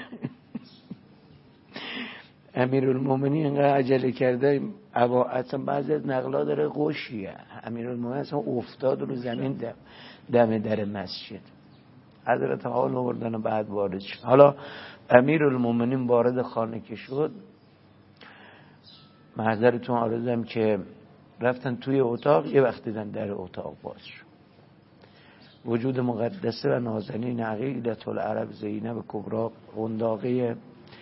امیرالمومنین اینقدر عجله کرده، اصلا بعضی از نقلا داره غشیه، امیرالمومنین اصلا افتاد رو زمین دم در مسجد. حضرت حال آوردن و بعد وارد شد. حالا امیرالمومنین وارد خانه که شد، محضرتون آرزم که رفتن توی اتاق، یه وقت دیدن در اتاق باز شد. وجود مقدسه و نازنین عقیلة العرب زینب کبری قنداقه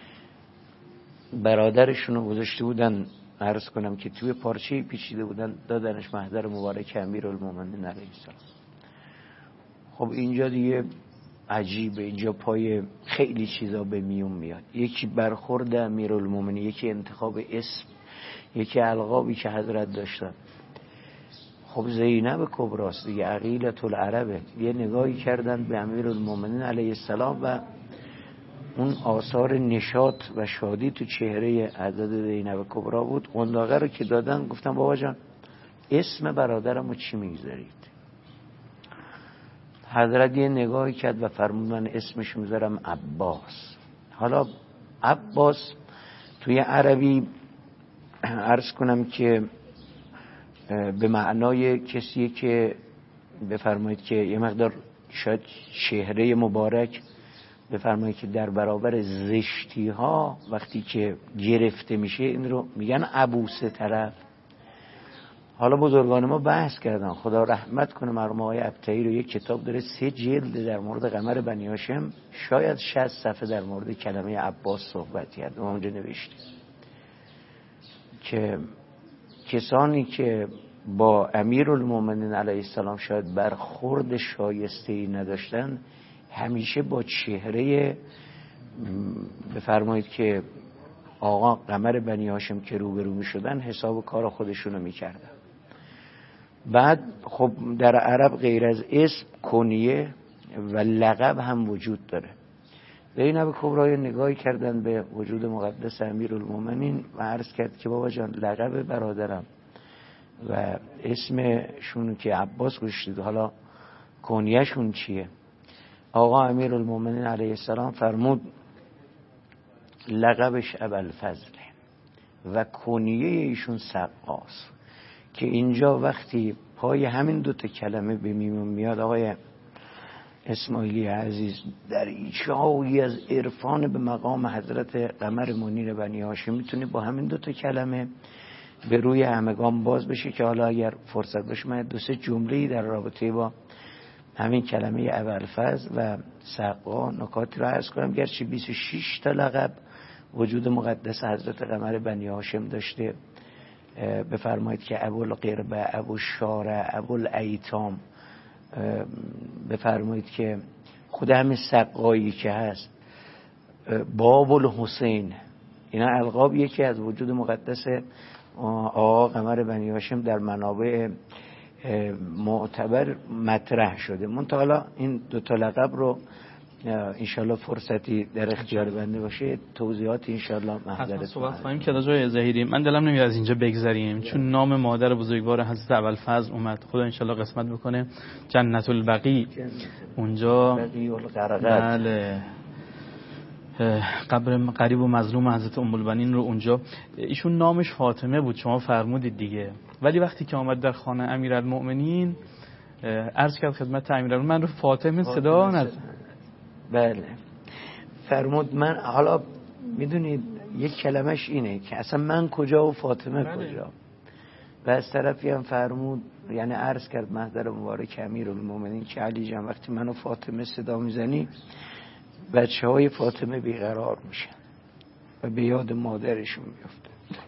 برادرشون رو گذاشته بودن، عرض کنم که توی پارچه پیچیده بودن، دادنش محضر مبارک امیرالمومنین علیه السلام. خب اینجا دیگه عجیبه، اینجا پای خیلی چیزا به میون میاد. یکی برخورد امیرالمومنین، یکی انتخاب اسم، یکی القابی که حضرت داشتن. خب زینب کبراست دیگه، عقیلة العربه. یه نگاهی کردن به امیرالمومنین علیه السلام و اون آثار نشاط و شادی تو چهره حضرت زینب کبرا بود. قنداقه رو که دادن گفتن بابا جان اسم برادرمو چی میگذارید؟ حضرت یه نگاهی کرد و فرمود من اسمش میذارم عباس. حالا عباس توی عربی عرض کنم که به معنای کسی که بفرمایید که یه مقدار شاید چهره مبارک، بفرمایید که در برابر زشتی ها وقتی که گرفته میشه این رو میگن عبوسه طرف. حالا بزرگان ما بحث کردن، خدا رحمت کنه مرحوم آقای ابطحی رو، یک کتاب داره 3 جلد در مورد قمر بنی هاشم، شاید 60 صفحه در مورد کلمه عباس صحبت کرد. اونجا نوشته که کسانی که با امیرالمومنین علیه السلام شاید برخورد شایسته‌ای نداشتن، همیشه با چهره بفرمایید که آقا قمر بنی هاشم که روبرو می شدن حساب کار خودشونو می کردن. بعد خب در عرب غیر از اسم کنیه و لقب هم وجود داره. زینب کبری نگاهی کردن به وجود مقدس امیرالمومنین و عرض کرد که بابا جان لقب برادرم و اسمشون که عباس گوشتید، حالا کنیهشون چیه؟ آقا امیرالمومنین علیه السلام فرمود لقبش ابوالفضل و کنیه ایشون سقاس. که اینجا وقتی پای همین دوتا کلمه به میمون میاد آقای اسماعیلی عزیز، در ایچه‌هایی از عرفان به مقام حضرت قمر منیر بنی هاشم میتونه با همین دوتا کلمه به روی همگان باز بشه. که حالا اگر فرصت باشه من 2-3 جمله‌ای در رابطه با همین کلمه ابوالفضل و سقا نکاتی رو عرض کنم. گرچه 26 تا لقب وجود مقدس حضرت قمر بنی هاشم داشته، بفرمایید که ابوالقربه، ابوالشارع، ابوالایتام، بفرمایید که خود همین سقایی که هست، باب الحسین، اینا القابیه که از وجود مقدس آقا قمر بنی هاشم در منابع معتبر مطرح شده. منتها حالا این 2 لقب رو انشالله فرصتی در اختیار بنده باشه توضیحات انشالله محضرتون
صحبت خواهیم که جای ظهیری. من دلم نمیاد از اینجا بگذریم چون نام مادر بزرگوار حضرت ابوالفضل اومد. خدا انشالله قسمت بکنه جنت البقیع اونجا، بله، قبر قریب و مظلوم حضرت ام البنین رو اونجا. ایشون نامش فاطمه بود، شما فرمودید دیگه، ولی وقتی که آمد در خانه امیرالمؤمنین عرض کرد خدمت امیرالمؤمنین من رو فاطمه صدا نزد.
بله فرمود. من حالا میدونید یک کلمش اینه که اصلا من کجا و فاطمه کجا. و از طرفی هم فرمود، یعنی عرض کرد محضر مبارک امیرالمؤمنین که علی جان وقتی منو فاطمه صدا میزنی بچه های فاطمه بیقرار میشن و به یاد مادرشون میفته.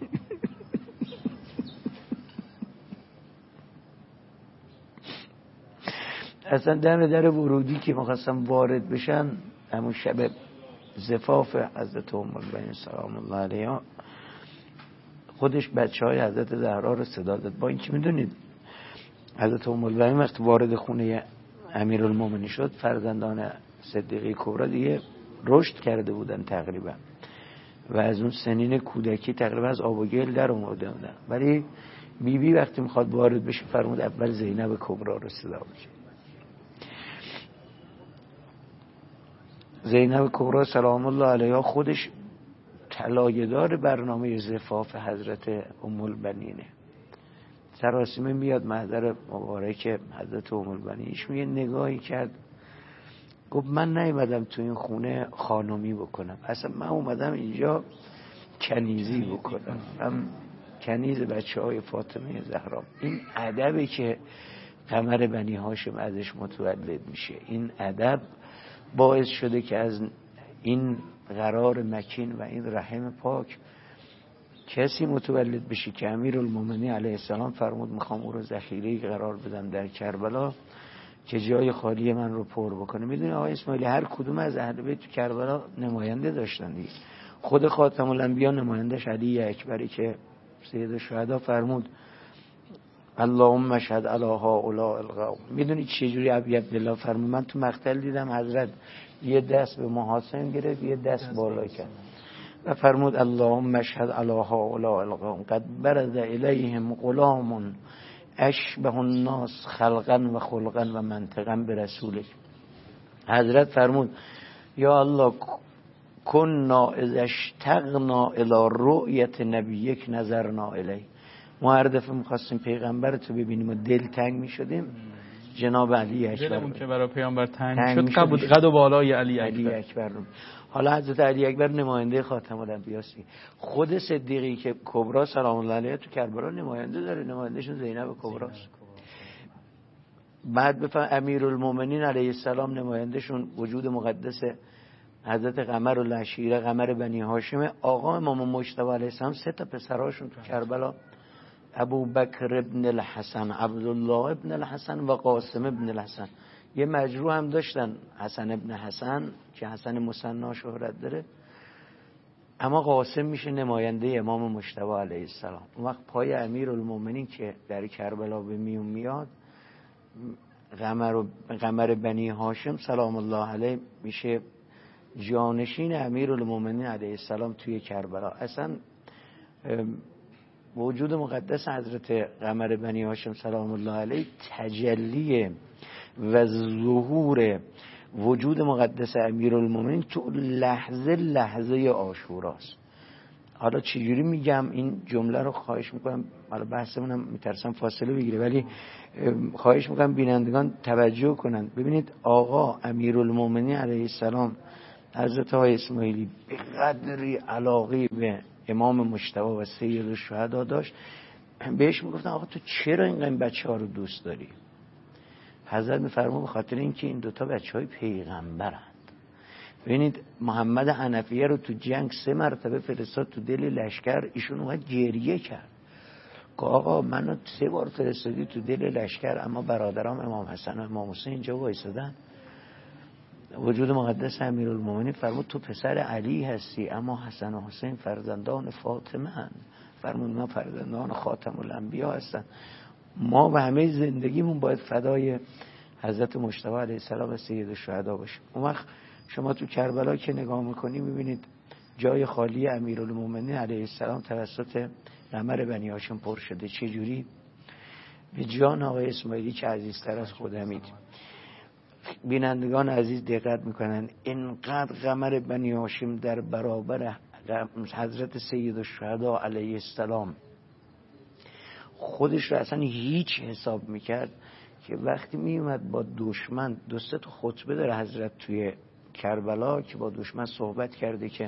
اصلا در ورودی که مخواستم وارد بشن همون شب زفاف حضرت ام البنین سلام الله علیها خودش بچه های حضرت زهرا رو صدا داد. با اینکه میدونید حضرت ام البنین وقتی وارد خونه امیرالمومنین شد فرزندان صدیقه کبرا دیگه رشد کرده بودن تقریبا و از اون سنین کودکی تقریبا از آب و گل در اومده بودن، ولی بیبی وقتی میخواد وارد بشه فرمود اول زینب کبرا رو صدا بشه. زینب کبرا سلام الله علیها خودش طلایه‌دار برنامه زفاف حضرت ام البنینه سراسیمه میاد محضر مبارک حضرت ام البنین، ایشون یه نگاهی کرد گفت من نیومدم تو این خونه خانومی بکنم، اصلا من اومدم اینجا کنیزی بکنم، من کنیز بچه های فاطمه زهرا. این ادبی که قمر بنی هاشم ازش متولد میشه، این ادب باعث شده که از این قرار مکین و این رحم پاک کسی متولد بشه که امیرالمومنین علیه السلام فرمود میخوام او رو ذخیره قرار بدم در کربلا که جای خالی من رو پر بکنه. میدونی آقای اسماعیلی هر کدوم از اهل بیت تو کربلا نماینده داشتن دیگه. خود خاتم الانبیا نمایندش علی اکبری که سید الشهدا فرمود اللهم اشهد علی هؤلاء القوم. میدونی چجوری ابی عبدالله فرمود من تو مقتل دیدم حضرت یه دست به محاسن گرفت یه دست بالا کرد و فرمود اللهم اشهد علی هؤلاء القوم قد برز الیهم غلام اشبه الناس خلقا و خلقا و منطقا به رسولک. حضرت فرمود یا الله کننا اذا اشتقنا الی رؤیت نبیک نظرنا الیه. ما هر دفعه می‌خواستیم پیغمبر تو ببینیم و دل تنگ می‌شدیم جناب علی اکبر
دلمون که برای پیامبر تنگ شد قد و بالای علی اکبر.
حالا حضرت علی اکبر نماینده خاتم الانبیا است. خود صدیقی که کبرا سلام الله علیها تو کربلا نماینده داره، نمایندهشون زینب کبرا است. بعد بفهم امیرالمومنین علیه السلام نمایندهشون وجود مقدس حضرت قمر العشیره قمر بنی هاشم. آقا امام مجتبی علیه السلام 3 تا پسراشون تو کربلا ابو بکر ابن الحسن، عبدالله ابن الحسن و قاسم ابن الحسن. یه مجروح هم داشتن حسن ابن حسن که حسن مثنا شهرت داره، اما قاسم میشه نماینده امام مجتبی علیه السلام. اون وقت پای امیرالمومنین که در کربلا به میون میاد قمر بنی هاشم سلام الله علیه میشه جانشین امیرالمومنین علیه السلام توی کربلا. اصلا وجود مقدس حضرت قمر بنی هاشم سلام الله علیه تجلی و ظهور وجود مقدس امیرالمومنین تو لحظه عاشوراست. حالا چجوری میگم این جمله رو خواهش میکنم، حالا بحثمونم میترسم فاصله بگیره ولی خواهش میکنم بینندگان توجه کنن. ببینید آقا امیرالمومنین علیه السلام حضرت های اسماعیلی به قدری علاقه به امام مجتبی و سید الشهدا داشت، بهش میگفتن آقا تو چرا اینقدر این بچه‌ها رو دوست داری؟ حضرت میفرمود به خاطر اینکه این 2 بچه‌های پیغمبرند. ببینید محمد حنفیه رو تو جنگ 3 مرتبه فرستاد تو دل لشکر، ایشون اومد گریه کرد که آقا منو 3 بار فرستادی تو دل لشکر اما برادرام امام حسن و امام حسین اینجا وایسادن. وجود مقدس امیرالمومنین فرمود تو پسر علی هستی اما حسن و حسین فرزندان فاطمه هستند. فرمود ما فرزندان خاتم الانبیا هستند. ما و همه زندگیمون باید فدای حضرت مجتبی علیه السلام و سید الشهدا باشیم. اون وقت شما تو کربلا که نگاه میکنی میبینید جای خالی امیرالمومنین علیه السلام توسط قمر بنی هاشم پر شده. چه جوری؟ به جان آقای اسماعیلی که عزیزتر از خودمید. بینندگان عزیز دقت میکنن اینقدر قمر بنی هاشم در برابر حضرت سید الشهدا علیه السلام خودش رو اصلا هیچ حساب میکرد که وقتی میومد با دشمن 2-3 تا خطبه داره حضرت توی کربلا که با دشمن صحبت کرده که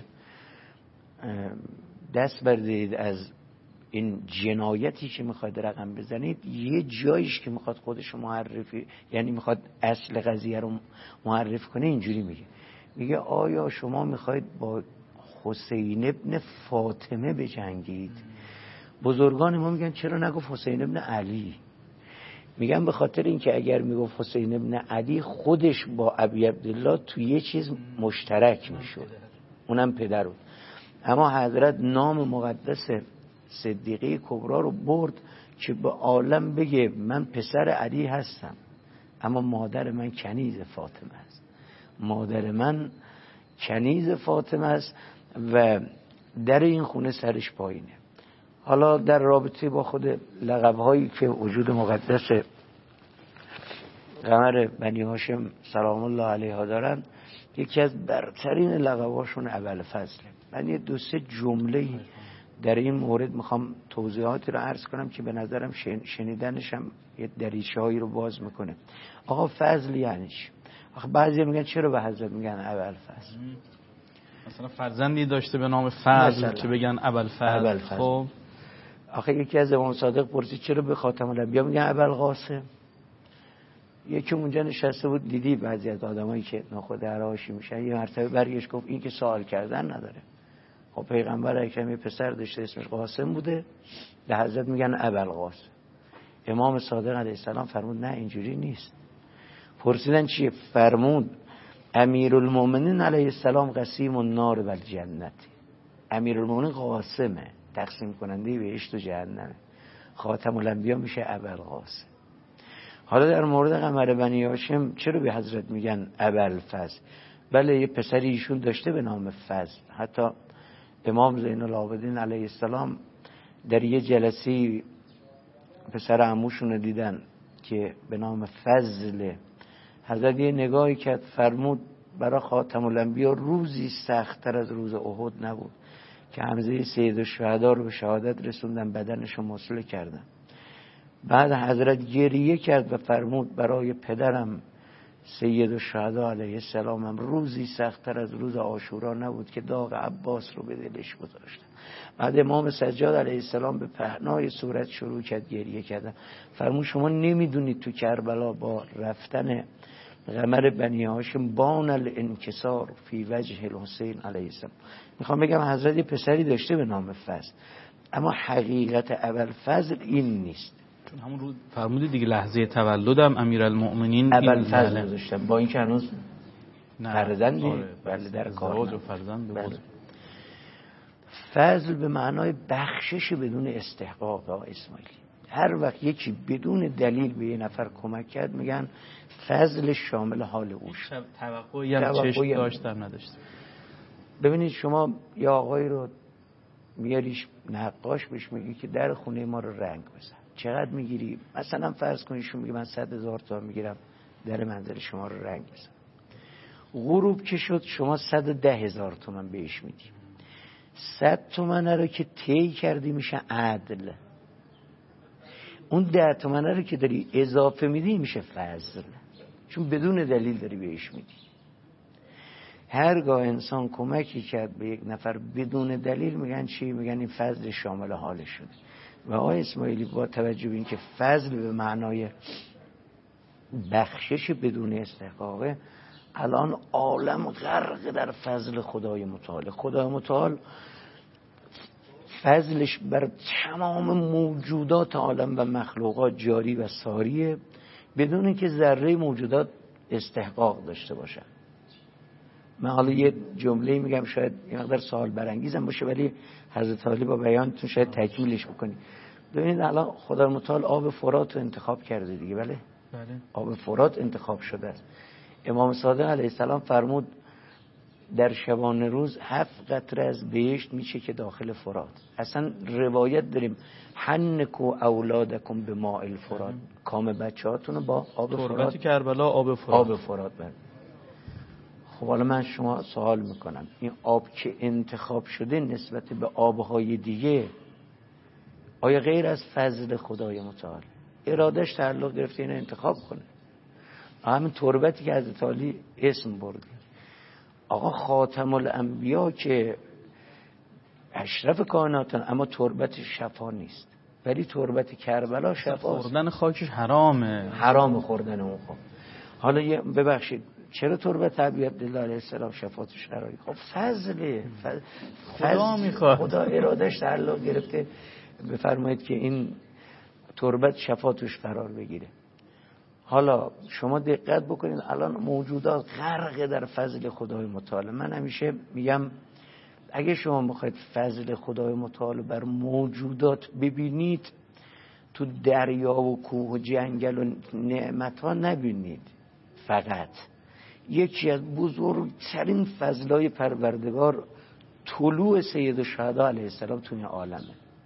دست بردارید از این جنایتی که میخواد رقم بزنید. یه جایش که میخواد خودش معرفی، یعنی میخواد اصل قضیه رو معرفی کنه، اینجوری میگه آیا شما میخواید با حسین ابن فاطمه بجنگید؟ بزرگان ما میگن چرا نگفت حسین ابن علی؟ میگن به خاطر اینکه اگر میگفت حسین ابن علی خودش با ابی عبدالله تو یه چیز مشترک میشد، اونم پدر بود. اما حضرت نام مقدس صدیقه کبرا رو برد که به عالم بگه من پسر علی هستم اما مادر من کنیز فاطمه است. مادر من کنیز فاطمه است و در این خونه سرش پایینه. حالا در رابطه با خود لقب‌هایی که وجود مقدس قمر بنی هاشم سلام الله علیها دارن، یکی از برترین لقب‌هاشون ابوالفضل. من یه 2-3 جمله در این مورد میخوام توضیحاتی رو عرض کنم که به نظرم شنیدنشم یه دریچه‌هایی رو باز میکنه. آقا فضل یعنی چی؟ آخه بعضی میگن چرا به حضرت میگن ابوالفضل؟
مثلا فرزندی داشته به نام فضل که بگن ابوالفضل. خب
آخه یکی از امام صادق پرسید چرا به خاتم الانبیا میگن ابوالقاسم؟ یکی اونجا نشسته بود، دیدی بعضی از آدمایی که ناخود حراشی میشن، یه مرتبه برگشت گفت این که سوال کردن نداره. خب پیغمبر اکرم یه پسر داشته اسمش قاسم بوده، به حضرت میگن ابوالقاسم. امام صادق علیه السلام فرمود نه اینجوری نیست. پرسیدن چیه؟ فرمود امیرالمومنین علیه السلام قسیم النار و الجنت. امیرالمومنین قاسمه، تقسیم کننده بهشت و جهنمه. خاتم الانبیا میشه ابوالقاسم. حالا در مورد قمر بنی هاشم چرا به حضرت میگن ابوالفضل؟ بله یه پسری ایشون داشته به نام فضل. حتی امام زین العابدین علیه السلام در یه جلسه پسر عموشون رو دیدن که به نام فضل. حضرت یه نگاهی کرد فرمود برای خاتم الانبیا روزی سخت‌تر از روز احد نبود که حمزه سید الشهدا رو به شهادت رسوندن، بدنش رو مسلح کردن. بعد حضرت گریه کرد و فرمود برای پدرم سید الشهدا علیه السلام هم روزی سخت‌تر از روز عاشورا نبود که داغ عباس رو به دلش گذاشتن. بعد امام سجاد علیه السلام به پهنای صورت شروع کرد گریه کردن. فرمود شما نمیدونید تو کربلا با رفتن قمر بنی هاشم بان الانکسار فی وجه الحسین علیه السلام. میخوام بگم حضرت پسری داشته به نام فضل، اما حقیقت ابوالفضل این نیست.
چون همون رو فرمودید دیگه لحظه تولدم امیرالمؤمنین
ابوالفضل گذاشتن، با این که هنوز فرزندی
بله در کار و فرزند بود.
فضل به معنای بخشش بدون استحقاق. آقا اسماعیلی هر وقت یکی بدون دلیل به یه نفر کمک کرد میگن فضل شامل حال اوش.
توقعی هم چشم داشتم نداشتم.
ببینید شما یا آقایی رو میاریش نقاش بهش میگی که در خونه ما رو رنگ بزن، چقدر میگیری؟ مثلا فرض کنید شما میگی من 100,000 تومان میگیرم در منزل شما رو رنگ بزن. غروب که شد شما 110,000 تومان بهش میدی. 100 تومان رو که طی کردی میشه عدل. اون 10 تومان رو که داری اضافه میدی میشه فضل، چون بدون دلیل داری بهش میدی. هرگاه انسان کمکی کرد به یک نفر بدون دلیل میگن چی؟ میگن این فضل شامل حالش شده. و آقای اسماعیلی با توجه به این که فضل به معنای بخشش بدون استحقاقه، الان عالم غرق در فضل خدای متعال. خدای متعال فضلش بر تمام موجودات عالم و مخلوقات جاری و ساریه بدون اینکه ذره موجودات استحقاق داشته باشن. من حالا یه جمله میگم شاید یه مقدار سوال برانگیزم باشه، ولی حضرت علی با بیانتون شاید تکمیلش بکنید. ببینید الان خدای متعال آب فرات رو انتخاب کرده دیگه. بله آب فرات انتخاب شده است. امام صادق علیه السلام فرمود در شبانه روز 7 قطره از بهشت میشه که داخل فرات. اصلا روایت داریم حنکو اولادکم به ماء الفرات، کام بچه‌هاتون با آب فرات.
کربلا آب
فرات. بله. خب حالا من شما سوال میکنم، این آب که انتخاب شده نسبت به آبهای دیگه آیا غیر از فضل خدای متعال ارادش تعلق گرفته اینو انتخاب کنه؟ همین تربتی که حضرت علی اسم برده، آقا خاتم الانبیا که اشرف کائناتن، اما تربت شفا نیست، ولی تربت کربلا شفاست.
خوردن خاکش حرامه،
حرام خوردن اون. خب حالا ببخشید چرا تربت ابی عبدالله علیه السلام شفاعتش قراری؟ خب فضله،
خدا میخواد،
خدا ارادش تعلق گرفته بفرمایید که این تربت شفاعتش قرار بگیره. حالا شما دقت بکنید الان موجودات غرق در فضل خدای متعال. من همیشه میگم اگه شما میخواید فضل خدای متعال بر موجودات ببینید، تو دریا و کوه و جنگل و نعمت ها نبینید. فقط یکی از بزرگترین فضلای پروردگار طلوع سید الشهدا علیه السلام توی عالمه.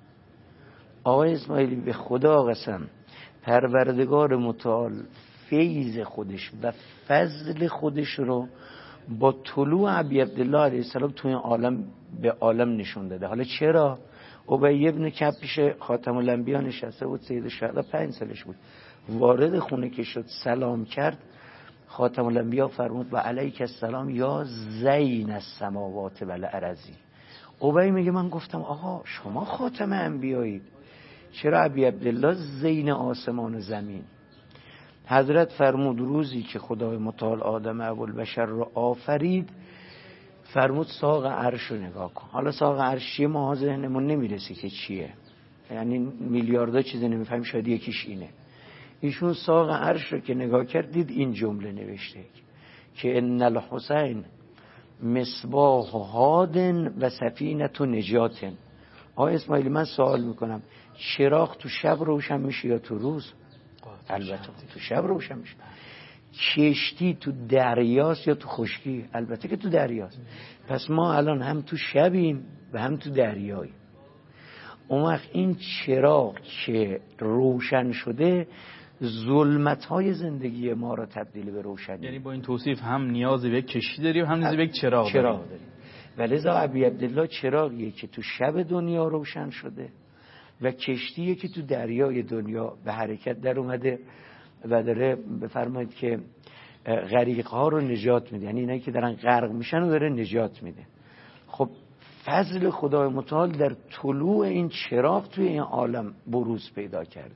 آقای اسماعیلی به خدا قسم پروردگار متعال فیض خودش و فضل خودش رو با طلوع ابی عبدالله علیه السلام توی عالم به عالم نشون داده. حالا چرا؟ ابی ابن کعب پیش خاتم الانبیا نشسته بود، سید الشهدا 5 سالش بود. وارد خونه که شد سلام کرد، خاتم الانبیا فرمود و علیک السلام یا زین السماوات و الارضی. ابی میگه من گفتم آقا شما خاتم انبیایید، چرا ابی عبدالله زین آسمان و زمین؟ حضرت فرمود روزی که خدای متعال آدم ابوالبشر رو آفرید، فرمود ساق عرش رو نگاه کن. حالا ساق عرش چیه ما ذهنمون نمیرسی که چیه، یعنی میلیاردها چیز نمیفهمیم، شاید یکیش اینه. ایشون ساق عرش رو که نگاه کرد دید این جمله نوشته که ان الحسین مصباح هادن و سفینه نجات. آقای اسماعیلی من سوال میکنم، چراغ تو شب روشن میشه یا تو روز؟ البته تو شب روشن میشه. کشتی تو دریاست یا تو خشکی؟ البته که تو دریاست. پس ما الان هم تو شبیم و هم تو دریاییم. اون وقت این چراغ که روشن شده ظلمت‌های زندگی ما را تبدیل به روشنی،
یعنی با این توصیف هم نیاز به یک کشتی داریم هم نیاز به یک چراغ داریم.
ولذا ابی عبدالله چراغیه که تو شب دنیا روشن شده و کشتیه که تو دریای دنیا به حرکت در اومده و داره بفرمایید که غریق‌ها رو نجات میده، یعنی اینایی که دارن غرق میشن رو داره نجات میده. خب فضل خدای متعال در طلوع این چراغ توی این عالم بروز پیدا کرده.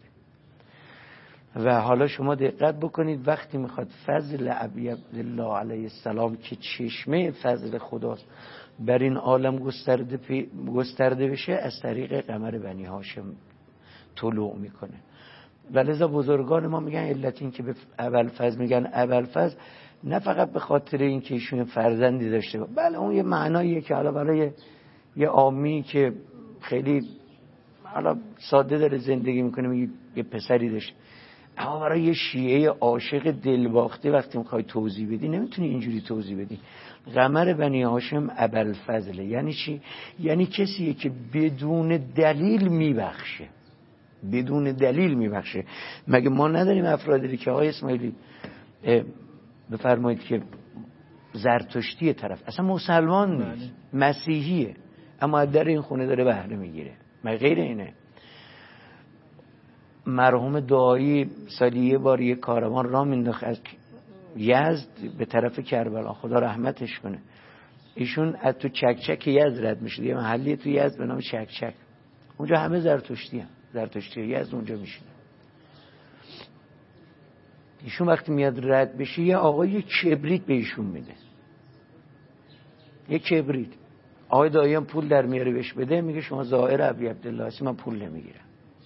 و حالا شما دقت بکنید وقتی میخواد فضل ابی عبدالله علیه السلام که چشمه فضل خداست بر این عالم گسترده بشه، از طریق قمر بنی هاشم طلوع میکنه. ولذا بزرگان ما میگن علت این که به ابوالفضل میگن ابوالفضل نه فقط به خاطر این که ایشون فرزندی داشته، بله اون یه معناییه که حالا برای یه عامی که خیلی حالا ساده داره زندگی میکنه میگه یه پسری داشته، اما برای یه شیعه عاشق دلباخته وقتی میخوای توضیح بدی نمیتونی اینجوری توضیح بدی. قمر بنی هاشم ابوالفضل یعنی چی؟ یعنی کسیه که بدون دلیل میبخشه، بدون دلیل میبخشه. مگه ما نداریم افرادی که آقای اسماعیلی بفرمایید که زرتشتی طرف اصلا مسلمان نیست، مسیحیه، اما در این خونه داره بهره میگیره، مگه غیر اینه؟ مرحوم دعایی سالی یه بار یه کاروان راه مینداخت از یزد به طرف کربلا، خدا رحمتش کنه، ایشون از تو چکچک یزد رد میشه، یه محلی تو یزد به نام چکچک، اونجا همه زرتشتی هم، زرتشتی یزد اونجا میشینه. ایشون وقتی میاد رد بشه یه آقای یه کبریت به ایشون میده، یه کبریت. آقای دایی هم پول در میاره بهش بده، میگه شما زائر ابی عبدالله هستی، من پول نمیگیرم.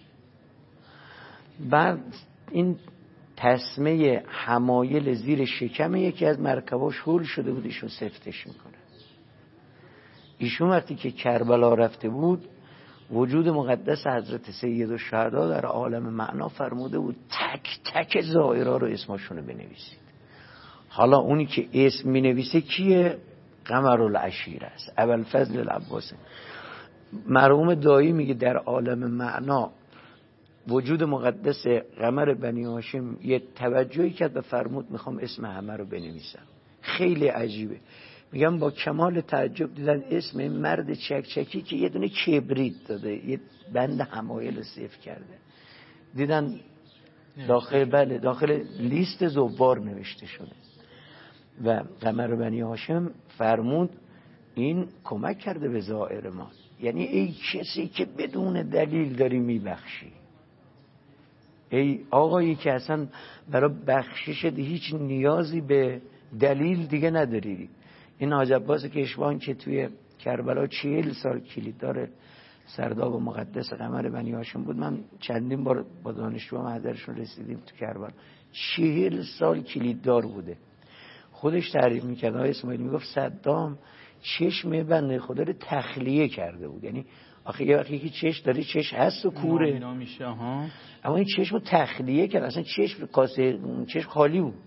بعد این تسمه حمایل زیر شکم یکی از مرکباش هول شده بود، ایشون سفتش میکنه. ایشون وقتی که کربلا رفته بود وجود مقدس حضرت سید الشهدا در عالم معنا فرموده بود تک تک زائرها رو اسمشونو بنویسید. حالا اونی که اسم مینویسه کیه؟ قمرالعشیر است، ابوالفضل العباسی. مرحوم دایی میگه در عالم معنا وجود مقدس قمر بنی هاشم یه توجهی کرد و فرمود میخوام اسم همه رو بنویسم. خیلی عجیبه. میگم با کمال تعجب دیدن اسم این مرد چکچکی که یه دونه کبریت داده، یه بند حمایل صفر کرده، دیدن داخل لیست زوار نوشته شده و قمر بنی هاشم فرمود این کمک کرده به زائر ما، یعنی ای کسی که بدون دلیل داری میبخشی، ای آقایی که اصلا برای بخشش هیچ نیازی به دلیل دیگه نداری. این حاج عباس کشوان که توی کربلا 40 سال کلیددار سرداب مقدس قمر بنی هاشم بود، من چندین بار با دانشجوام حضرشون رسیدیم تو کربلا، 40 سال کلیددار بوده. خودش تعریف میکرد، آقای اسماعیلی میگفت صدام چشم بنده خدا رو تخلیه کرده بود، یعنی آخه یه وقتی که چشم داره چشم هست و کوره، اما این چشم رو تخلیه کرد، اصلا چشم کاسه چشم خالی بود.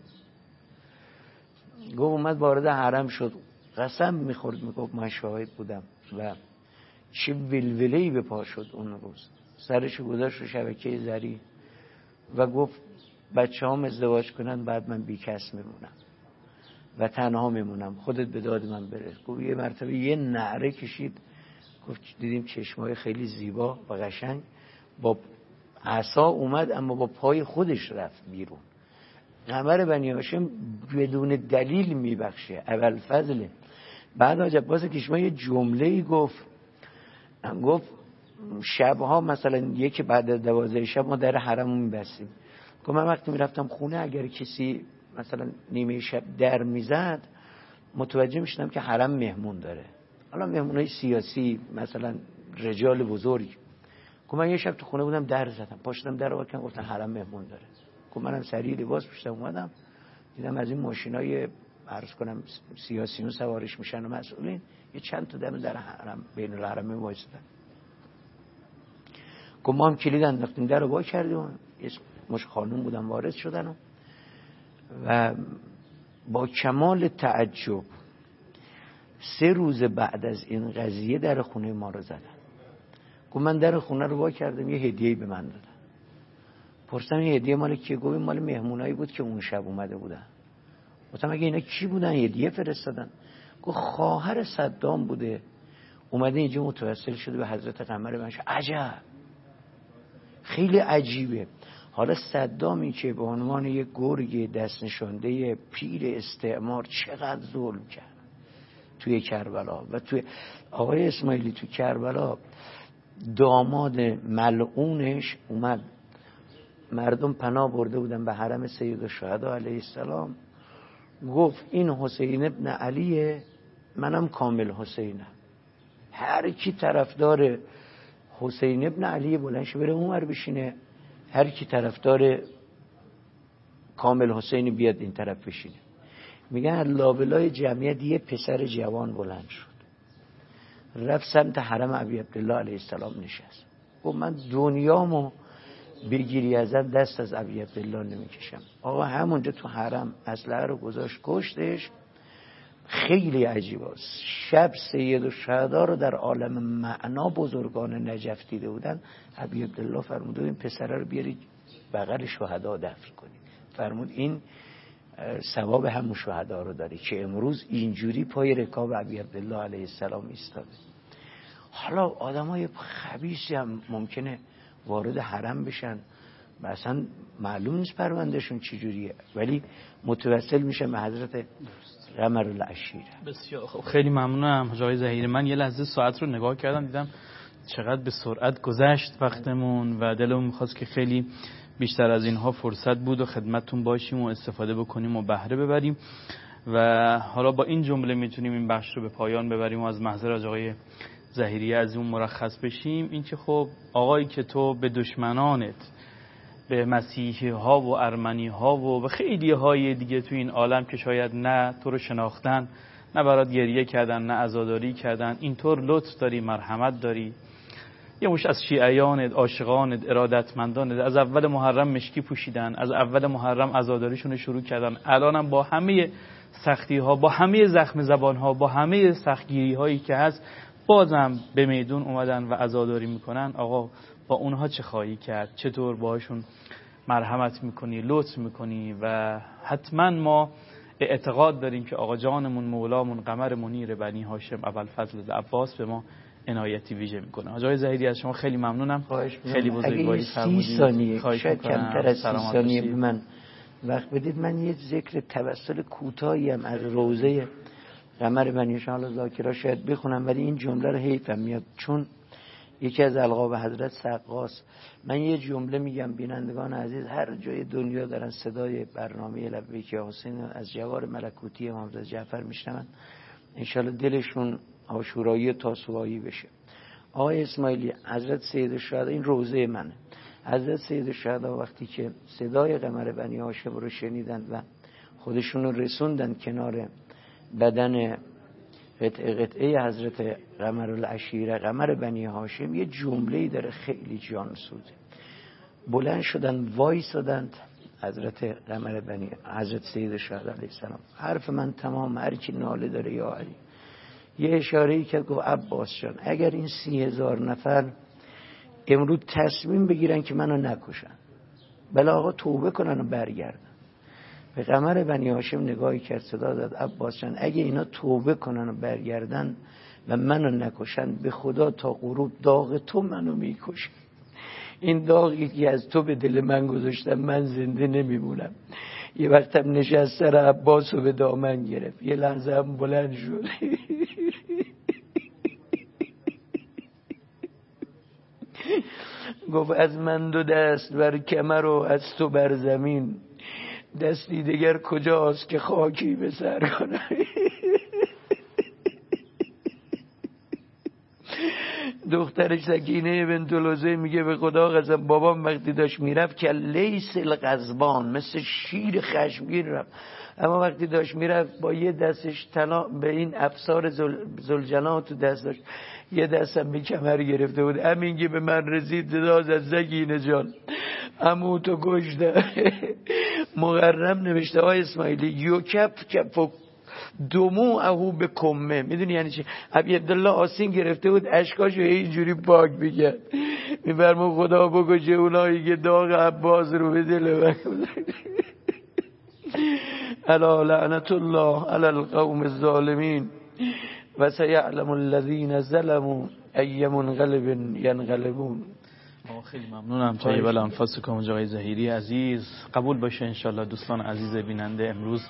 گفت اومد وارد حرم شد، قسم میخورد میگفت من شاهد بودم و چه ولوله‌ای به پا شد اون روز. سرشو گذاشت رو شبکه زری و گفت بچه‌هام ازدواج کنن بعد من بیکس میمونم و تنها میمونم، خودت به داد من برس. گفت یه مرتبه یه نعره کشید، گفت دیدیم چشمای خیلی زیبا و قشنگ، با عصا اومد اما با پای خودش رفت بیرون. قمر بنی هاشم بدون دلیل میبخشه، اول فضله. بعد حاج عباس کشما یه جمله‌ای گفت شبها مثلا یکی بعد از 12 شب ما در حرمو میبستیم. گفت من وقتی میرفتم خونه اگر کسی مثلا نیمه شب در میزد متوجه میشدم که حرم مهمون داره، حالا مهمونای سیاسی مثلا رجال بزرگ. گفت من یه شب تو خونه بودم در زدم، پاشدم در رو کردم گفتن حرم مهمون داره. گفت منم سریع لباس پوشیدم اومدم دیدم از این ماشینای عرض کنم سیاسیون سوارش میشن و مسئولین یه چند تا دم در حرم بین الحرمین وایسادن. گفت ما هم کلید انداختیم در رو وا کردیم، مش خانوم بودن وارد شدن و با کمال تعجب 3 روز بعد از این قضیه در خونه ما رو زدن. گفت من در خونه رو وا کردم یه هدیه‌ای به من دادن. پرسیدم این هدیه مال کیه؟ گفت مال مهمونایی بود که اون شب اومده بودن. گفتم اگه اینا کی بودن هدیه فرستادن؟ گفت خواهر صدام بوده اومده اینجا متوسل شده به حضرت قمر بنی. عجب، خیلی عجیبه. حالا صدامی که به عنوان یک گرگ دست نشانده پیر استعمار چقدر ظلم کرد توی کربلا و توی آقای اسماعیلی توی کربلا داماد ملعونش اومد، مردم پناه برده بودن به حرم سیدالشهدا علیه السلام، گفت این حسین ابن علیه، منم کامل حسینم، هر کی طرفدار حسین ابن علی بلندش بره اونور بشینه، هر کی طرفدار کامل حسین بیاد این طرف بشینه. میگن لابلای جمعیت یه پسر جوان بلند شد رفت سمت حرم ابی عبدالله علیه السلام نشست. گفت من دنیامو بگیری ازم دست از ابی عبدالله نمیکشم. آقا همونجا تو حرم اسلحه رو گذاشت کشتش. خیلی عجیب است. شب سیدالشهدا رو در عالم معنا بزرگان نجف دیده بودن. ابی عبدالله فرمود این پسره رو بیارید بغل شهدا دفن کنید. فرمود این ثواب همون شهدا رو داره که امروز اینجوری پای رکاب ابی عبدالله علیه السلام ایستاده. حالا آدمای خبیثی هم ممکنه وارد حرم بشن و اصلا معلوم نیست پروندهشون چجوریه، ولی متوسل میشه به حضرت قمر العشیره.
بسیار خب، خیلی ممنونم آقای ظهیری. من یه لحظه ساعت رو نگاه کردم دیدم چقدر به سرعت گذشت وقتمون و دلمون می‌خواست که خیلی بیشتر از اینها فرصت بود و خدمتتون باشیم و استفاده بکنیم و بهره ببریم و حالا با این جمله میتونیم این بخش رو به پایان ببریم و از محضر آقای ظهیری از اون مرخص بشیم. این که خب آقایی که تو به دشمنانت، به مسیحی ها و ارمنی ها و به خیلی های دیگه تو این عالم که شاید نه تو رو شناختن، نه برات گریه کردن، نه عزاداری کردن، اینطور لطف داری، مرحمت داری. یه مش از شیعیانت، عاشقانت، ارادتمندانت از اول محرم مشکی پوشیدن، از اول محرم عزاداریشون شروع کردن، الانم با همه سختی ها، با همه زخم زبان ها، با همه سختگیری هایی که هست بازم به میدون اومدن و عزاداری میکنن. آقا با اونها چه خواهی کرد؟ چطور باهاشون مرحمت میکنی، لطف میکنی؟ و حتما ما اعتقاد داریم که آقا جانمون مولامون قمر منیر بنی هاشم ابوالفضل عباس به ما عنایتی ویژه میکنه. آقای ظهیری از شما خیلی ممنونم، خیلی بزرگواری فرمودید.
30 ثانیه شاید کمتر از 30 ثانیه به من وقت بدید، من یه ذکر توسل کوتاهی هم از روضه قمر بنی هاشم حالا ذاکرا شاید بخونم، ولی این جمله رو حیفم میاد چون یکی از القاب حضرت سقاست. من یه جمله میگم بینندگان عزیز هر جای دنیا دارن صدای برنامه لبیک یا حسین از جوار ملکوتی امامزاده جعفر میشنون، انشالله دلشون آشورایی و تاسوعایی بشه. آقای اسماعیلی، حضرت سیدالشهدا این روضه منه. حضرت سیدالشهدا وقتی که صدای قمر بنی هاشم رو شنیدن و خودشون رو رسوندن کنار بدن قطعه حضرت قمر العشیره قمر بنی هاشم، یه جمله‌ای داره خیلی جان سوزه. بلند شدن وایسادند حضرت قمر بنی حضرت سیدالشهدا علیه السلام. حرف من تمام، هر کی ناله داره یا علی. یه اشاره‌ای که گفت عباس جان اگر این 30,000 نفر امروز تصمیم بگیرن که منو نکشن، بله آقا توبه کنن و برگردن. به قمر بنی هاشم نگاهی کرد، صدا داد عباس جان اگه اینا توبه کنن و برگردن و منو نکشن به خدا تا غروب داغ تو منو میکشن. این داغی که از تو به دل من گذاشتم من زنده نمیمونم. یه وقتم نشست سر عباس و به دامن گرفت، یه لحظه هم بلند شد گفت از من 2 دست بر کمر و از تو بر زمین، دستی دیگر کجاست که خاکی به سر کنه. دخترش سکینه بنت لوزه میگه به خدا قسم بابام وقتی داشت میرفت که لیس الغضبان، مثل شیر خشمگین رفت، اما وقتی داشت میرفت با یه دستش به این افسار زلجنا تو دست داشت، یه دستم به کمر گرفته بود. همین که به من رسید داز از سکینه جان عمو تو کشته. مقرم نوشته های اسماعیلی یوکف کف دموعه به کمه. میدونی یعنی چی؟ ابی عبدالله آسین گرفته بود اشکاشو اینجوری پاک بگه. میفرمو خدا بکشه اونایی که داغ عباس رو به دل من. الا لعنت الله علی القوم الظالمین و سیعلم الذین ظلموا ای منقلب ینقلبون.
خیلی ممنونم. طیب الانفاسکم آقای ظهیری عزیز. قبول باشه انشالله دوستان عزیز بیننده. امروز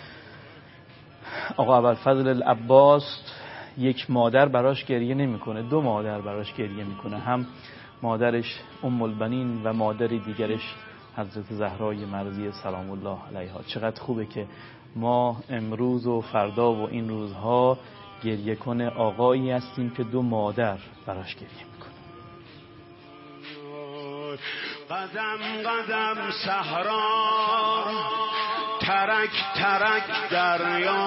آقا ابوالفضل العباس یک مادر براش گریه نمیکنه، 2 مادر براش گریه میکنه، هم مادرش ام البنین و مادر دیگرش حضرت زهرای مرضیه سلام الله علیها. چقدر خوبه که ما امروز و فردا و این روزها گریه کنه آقایی هستیم که 2 مادر براش گریه میکنه.
قدم قدم صحرا، ترک ترک دریا،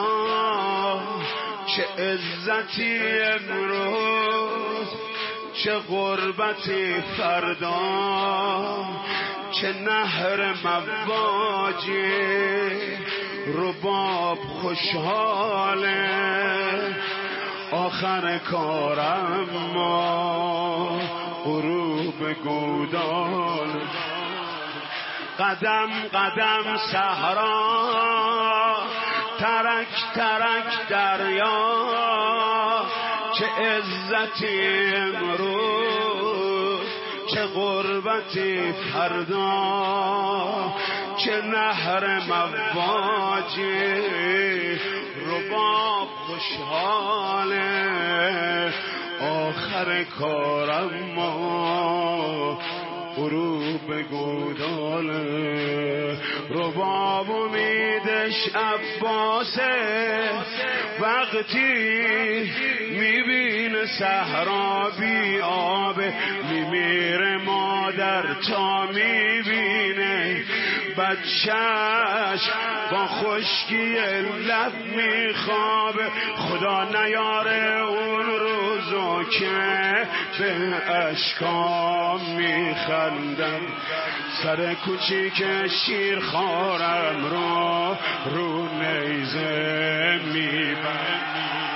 چه عزتی امروز، چه غربتی فردا، چه نهر مواجی رباب خوشحاله، آخر کارم ما غروب گودال. قدم قدم صحرا، ترک ترک دریا، چه عزتی امروز، چه غربتی فردا، چه نهر مواجی رباب خوشحاله، آخر کارم ما غروب گوداله. رباب امیدش عباسه، وقتی میبینه صحرا بی آبه، میمیره مادر تا میبینه بچهش با خشکی لب میخوابه. خدا نیاره اون روزو که به اشکام میخندم، سر کوچیک شیر خارم رو نیزه میبندم.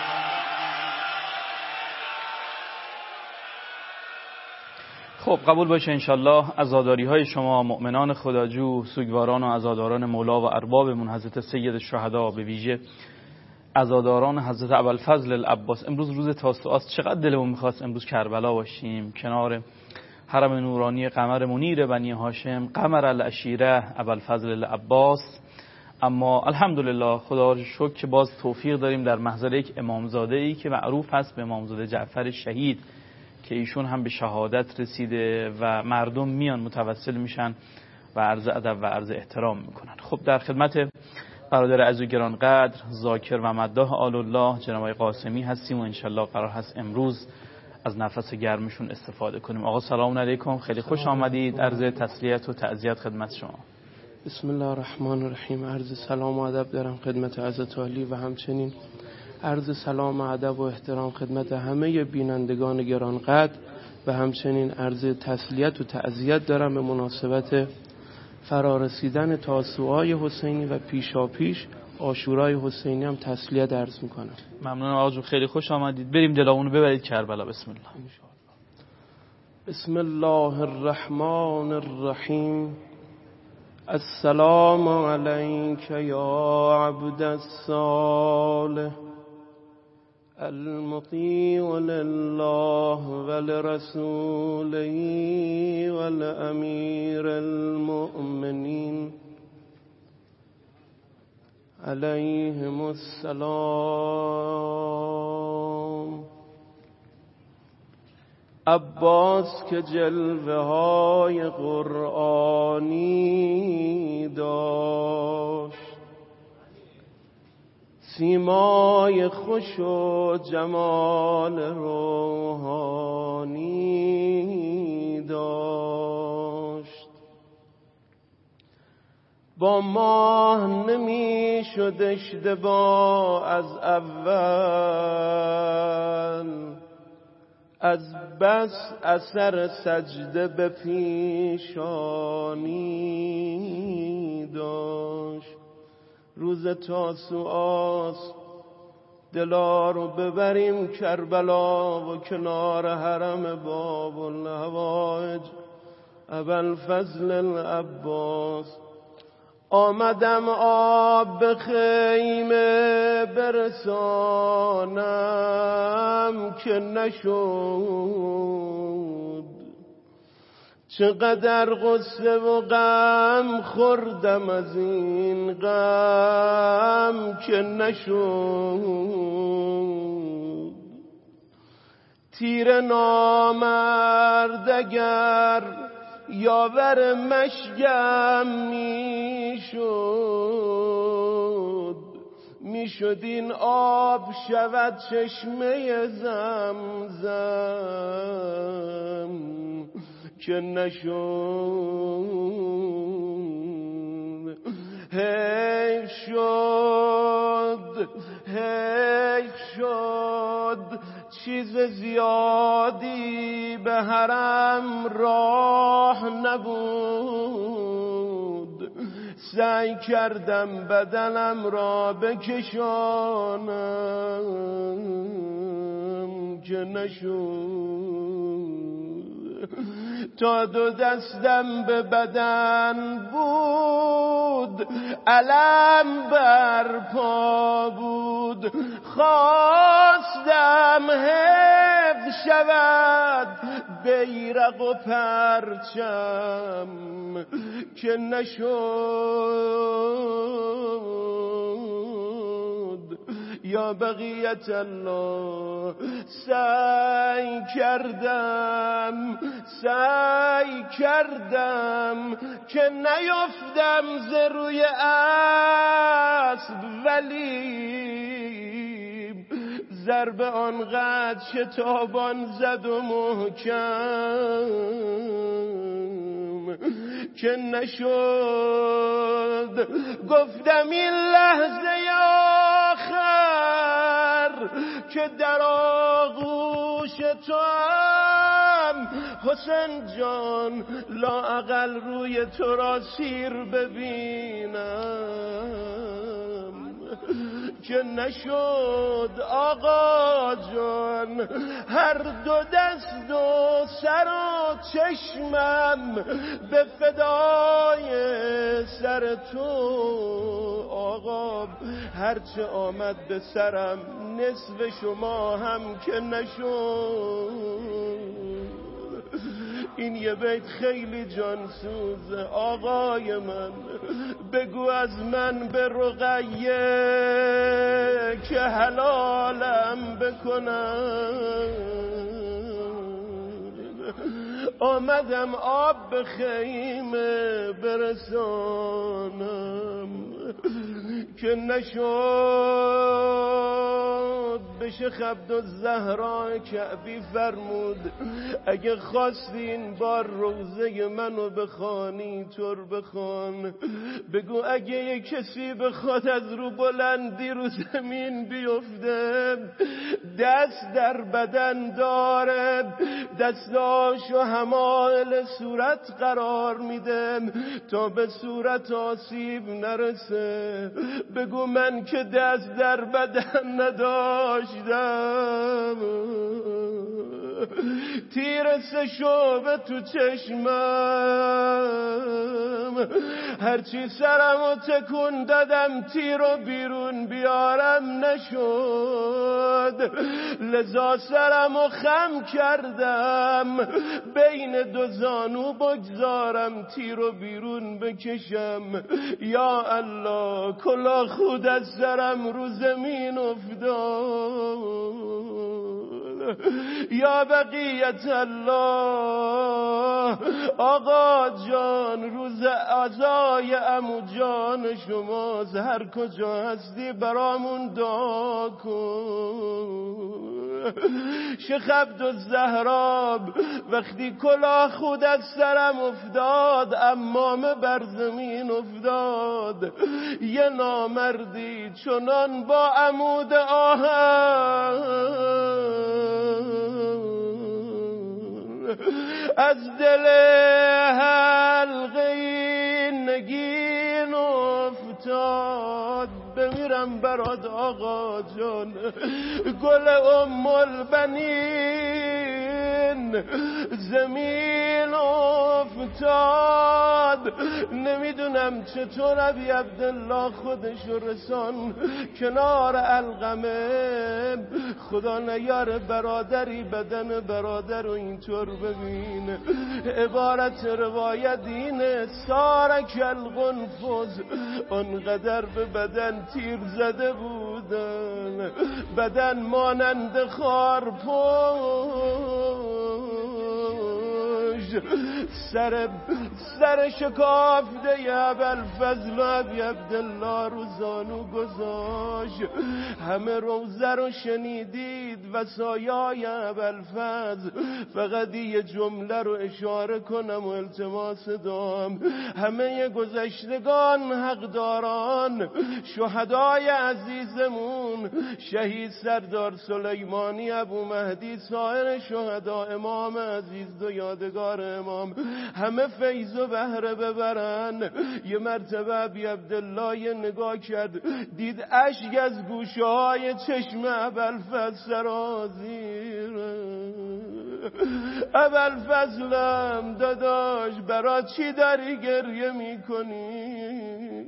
خب قبول باشه انشالله عزاداری های شما مؤمنان خداجو، سوگواران و عزاداران مولا و اربابمون حضرت سید الشهدا، به ویژه عزاداران حضرت ابوالفضل العباس. امروز روز تاسوعاست، چقدر دلمون میخواست امروز کربلا باشیم کنار حرم نورانی قمر منیر بنی هاشم، قمر العشیره ابوالفضل العباس. اما الحمدلله خدا را شکر که باز توفیق داریم در محضر یک امامزاده ای که معروف هست به امامزاده جعفر شهید، که ایشون هم به شهادت رسیده و مردم میان متوسل میشن و عرض ادب و عرض احترام میکنن. خب در خدمت برادر عزیز گرانقدر ذاکر و مداح آل الله جناب آقای قاسمی هستیم و انشالله قرار هست امروز از نفس گرمشون استفاده کنیم. آقا سلام علیکم، خیلی خوش آمدید. عرض تسلیت و تعزیت خدمت شما.
بسم الله الرحمن الرحیم. عرض سلام و ادب دارم خدمت حضرت عالی و همچنین عرض سلام و ادب و احترام خدمت همه بینندگان گرانقدر و همچنین عرض تسلیت و تعزیت دارم به مناسبت فرارسیدن تاسوعای حسینی و پیشاپیش عاشورای حسینی هم تسلیت عرض میکنم.
ممنون آقا جون، خیلی خوش آمدید. بریم دلمونو ببرید کربلا. بسم الله.
بسم الله الرحمن الرحیم. السلام علیک یا عبد الصالح، المطیع لله ولرسوله ولامیر المؤمنین علیهم السلام. عباس که جلوه های قرآنی داشت، سیمای خوش و جمال روحانی داشت. با ماه نمی شد اشتباه از اول، از بس اثر سجده به پیشانی داشت. روز تاسوعاست، دلا رو ببریم کربلا و کنار حرم باب الحوائج ابوالفضل العباس. آمدم آب به خیمه برسانم که نشد، چقدر غصه و غم خوردم از این غم که نشد. تیر نامرد اگر یاور مشگم میشد این آب شود چشمه زمزم که نشد. حیف شد چیز زیادی به حرم راه نبود. سعی کردم بدنم را بکشانم که نشد. تا 2 دستم به بدن بود، علم بر پا بود. خواستم حفظ شود بیرق و پرچم که نشد. یا بقیت الله سعی کردم که نیفتم ز روی اسب، ولی ضربه آنقدر شتابان زد و محکم که نشد. گفتم این لحظه آخر که در آغوش تو هم حسین جان، لااقل روی تو را سیر ببینم که نشد. آقا جان هر 2 دست و سر و چشمم به فدای سر تو. آقا هرچه آمد به سرم نصف شما هم که نشد. این یه بیت خیلی جانسوزه. آقای من بگو از من به رقیه که حلالم بکنم. آمدم آب به خیمه برسانم که نشد. بشه خبدالزهرا کعبی فرمود اگه خواستین بار روزه منو بخوانی طور بخوان. بگو اگه یه کسی بخواد از رو بلندی رو زمین بیفته، دست در بدن داره، دستاشو همایل صورت قرار میده تا به صورت آسیب نرسه. بگو من که دست در بدن نداشتم تیر سه شعبه تو چشمم، هرچی سرمو تکون دادم تیر رو بیرون بیارم نشد، لذا سرمو خم کردم بین دو زانو بگذارم تیر رو بیرون بکشم. یا الله کلاه خود از سرم رو زمین افتاد. یا بقیت الله آقا جان روز عزای عمو جان شماست، هر کجا هستی برامون دعا کن. شیخ عبدالزهرا وقتی کلاه خود از سرم افتاد عمامه بر زمین افتاد، یه نامردی چنان با عمود آهن از دل حلقه نگین افتاد. بمیرم برات آقا جان، گل ام البنین زمین افتاد. نمیدونم چطور ابی عبدالله خودشو رسان کنار علقمه. خدا نیاره برادری بدن برادر رو اینطور ببین. عبارت روایت اینه سارک القنفذ، اونقدر به بدن تیر زده بودن بدن مانند خارپشت، سر شکافته ی ابوالفضل و ابی عبدالله رو زانو گذاشت. همه روزه رو شنیدید وصایای ابوالفضل، فقط یه جمله رو اشاره کنم و التماس دارم. همه گذشتگان حقداران شهدای عزیزمون، شهید سردار سلیمانی، ابو مهدی، سایر شهدا، امام عزیز دو یادگار امام، همه فیض و بهره ببرن. یه مرتبه ابی عبدالله یه نگاه کرد دید اشک از گوشه های چشم ابوالفضل سرازیره. ابوالفضلم داداش برا چی داری گریه میکنی؟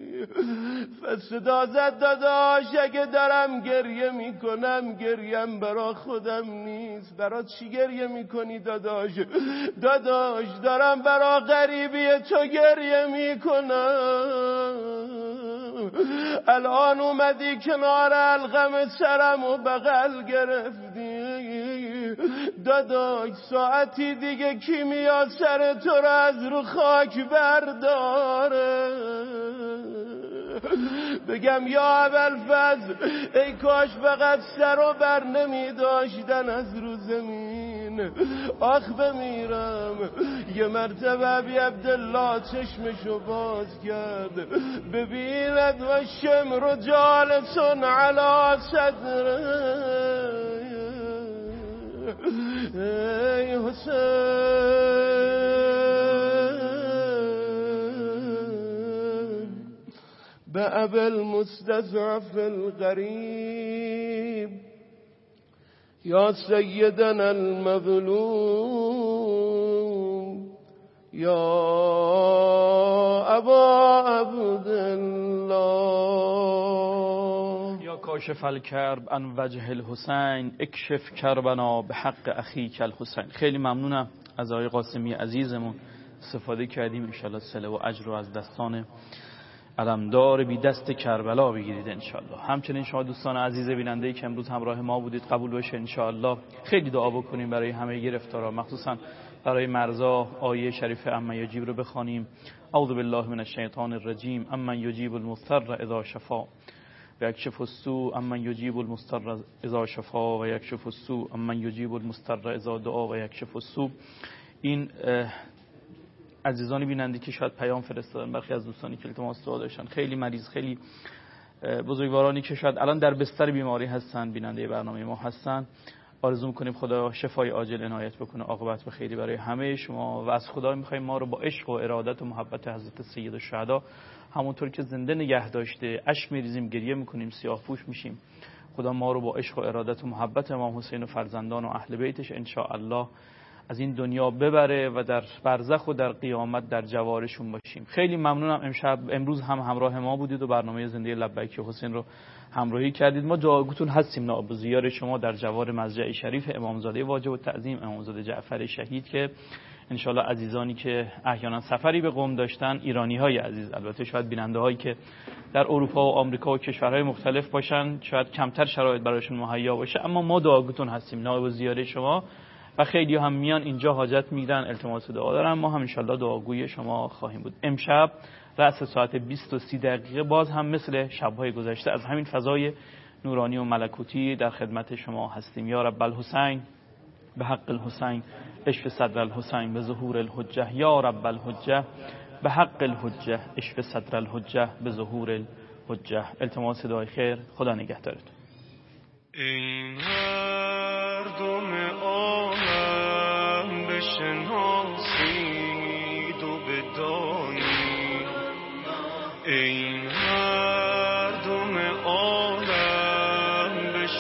صدا زد داداش اگه دارم گریه میکنم گریم برا خودم نیست. برا چی گریه میکنی داداش؟ داداش دارم برا غریبی تو گریه میکنم. الان اومدی کنار الغم سرم و بغل گرفتی داداش، ساعتی دیگه کیمیا سر تو رو از رو خاک برداره. بگم یا ابوالفضل ای کاش فقط سر و بر نمی داشتن از رو زمین. آخ بمیرم. یه مرتبه ابی عبدالله چشمشو باز کرد ببیند و شمر جالسون علی صدره. ای حسین به ابی المستضعف الغریب یا سیدنا المظلوم یا ابا عبدالله
یا کاشف الکرب عن وجه الحسین اکشف کربنا به حق اخیک الحسین. خیلی ممنونم از آقای قاسمی عزیزمون، استفاده کردیم. انشالله صله و اجر رو از دستان علمدار بی دست کربلا بگیرید انشالله. همچنین شما دوستان عزیز بیننده‌ای که امروز همراه ما بودید قبول بشه انشالله. خیلی دعا بکنیم برای همه گرفتارا، مخصوصا برای مرزا. آیه شریف اما یجیب رو بخوانیم. اعوذ بالله من الشیطان الرجیم. اما یجیب المضطر اذا شفا و یکشف السوء، اما یجیب المضطر اذا شفا و یکشف السوء، اما یجیب المضطر اذا دعا و یکشف السوء. این عزیزانی بیننده که شاید پیام فرستادن، برخی از دوستانی که التماس دعا داشتن، خیلی مریض، خیلی بزرگوارانی که شاید الان در بستر بیماری هستن، بیننده برنامه ما هستن، آرزو میکنیم خدا شفای عاجل عنایت بکنه، عاقبت به خیری برای همه شما. و از خدا میخوایم ما رو با عشق و ارادت و محبت حضرت سید الشهدا همونطور که زنده نگه داشته اشک میریزیم، گریه میکنیم، سیاه پوش میشیم خدا ما رو با عشق و ارادت و محبت امام حسین و فرزندان و اهل بیتش ان شاء الله از این دنیا ببره و در برزخ و در قیامت در جوارشون باشیم. خیلی ممنونم امروز هم همراه ما بودید و برنامه زنده لبیک حسین رو همراهی کردید. ما دعاگوتون هستیم نائب الزیار شما در جوار مضجع شریف امامزاده واجب التعظیم امامزاده جعفر شهید که انشالله عزیزانی که احیانا سفری به قم داشتن، ایرانی های عزیز، البته شاید بیننده هایی که در اروپا و آمریکا و کشورهای مختلف باشن شاید کمتر شرایط برایشون مهیا باشه، اما ما دعاگوتون هستیم نائب الزیار شما و خیلی هم میان اینجا حاجت میگیرن، التماس دعا دارن. ما هم انشالله دعاگوی شما خواهیم بود. امشب رأس ساعت 20:30 باز هم مثل شب‌های گذشته از همین فضای نورانی و ملکوتی در خدمت شما هستیم. یا رب الحسین به حق الحسین اشف صدر الحسین به ظهور الحجه، یا رب الحجه به حق الحجه اشف صدر الحجه به ظهور الحجه. التماس دعای خیر، خدا نگهدارتون.
این مردم عالم بشناسید و بدانید، این مردم عالم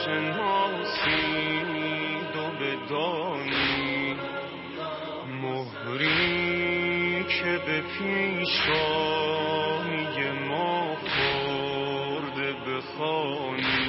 بشناسید و بدانید، مهری که به پیشانی ما خورده بخوانید،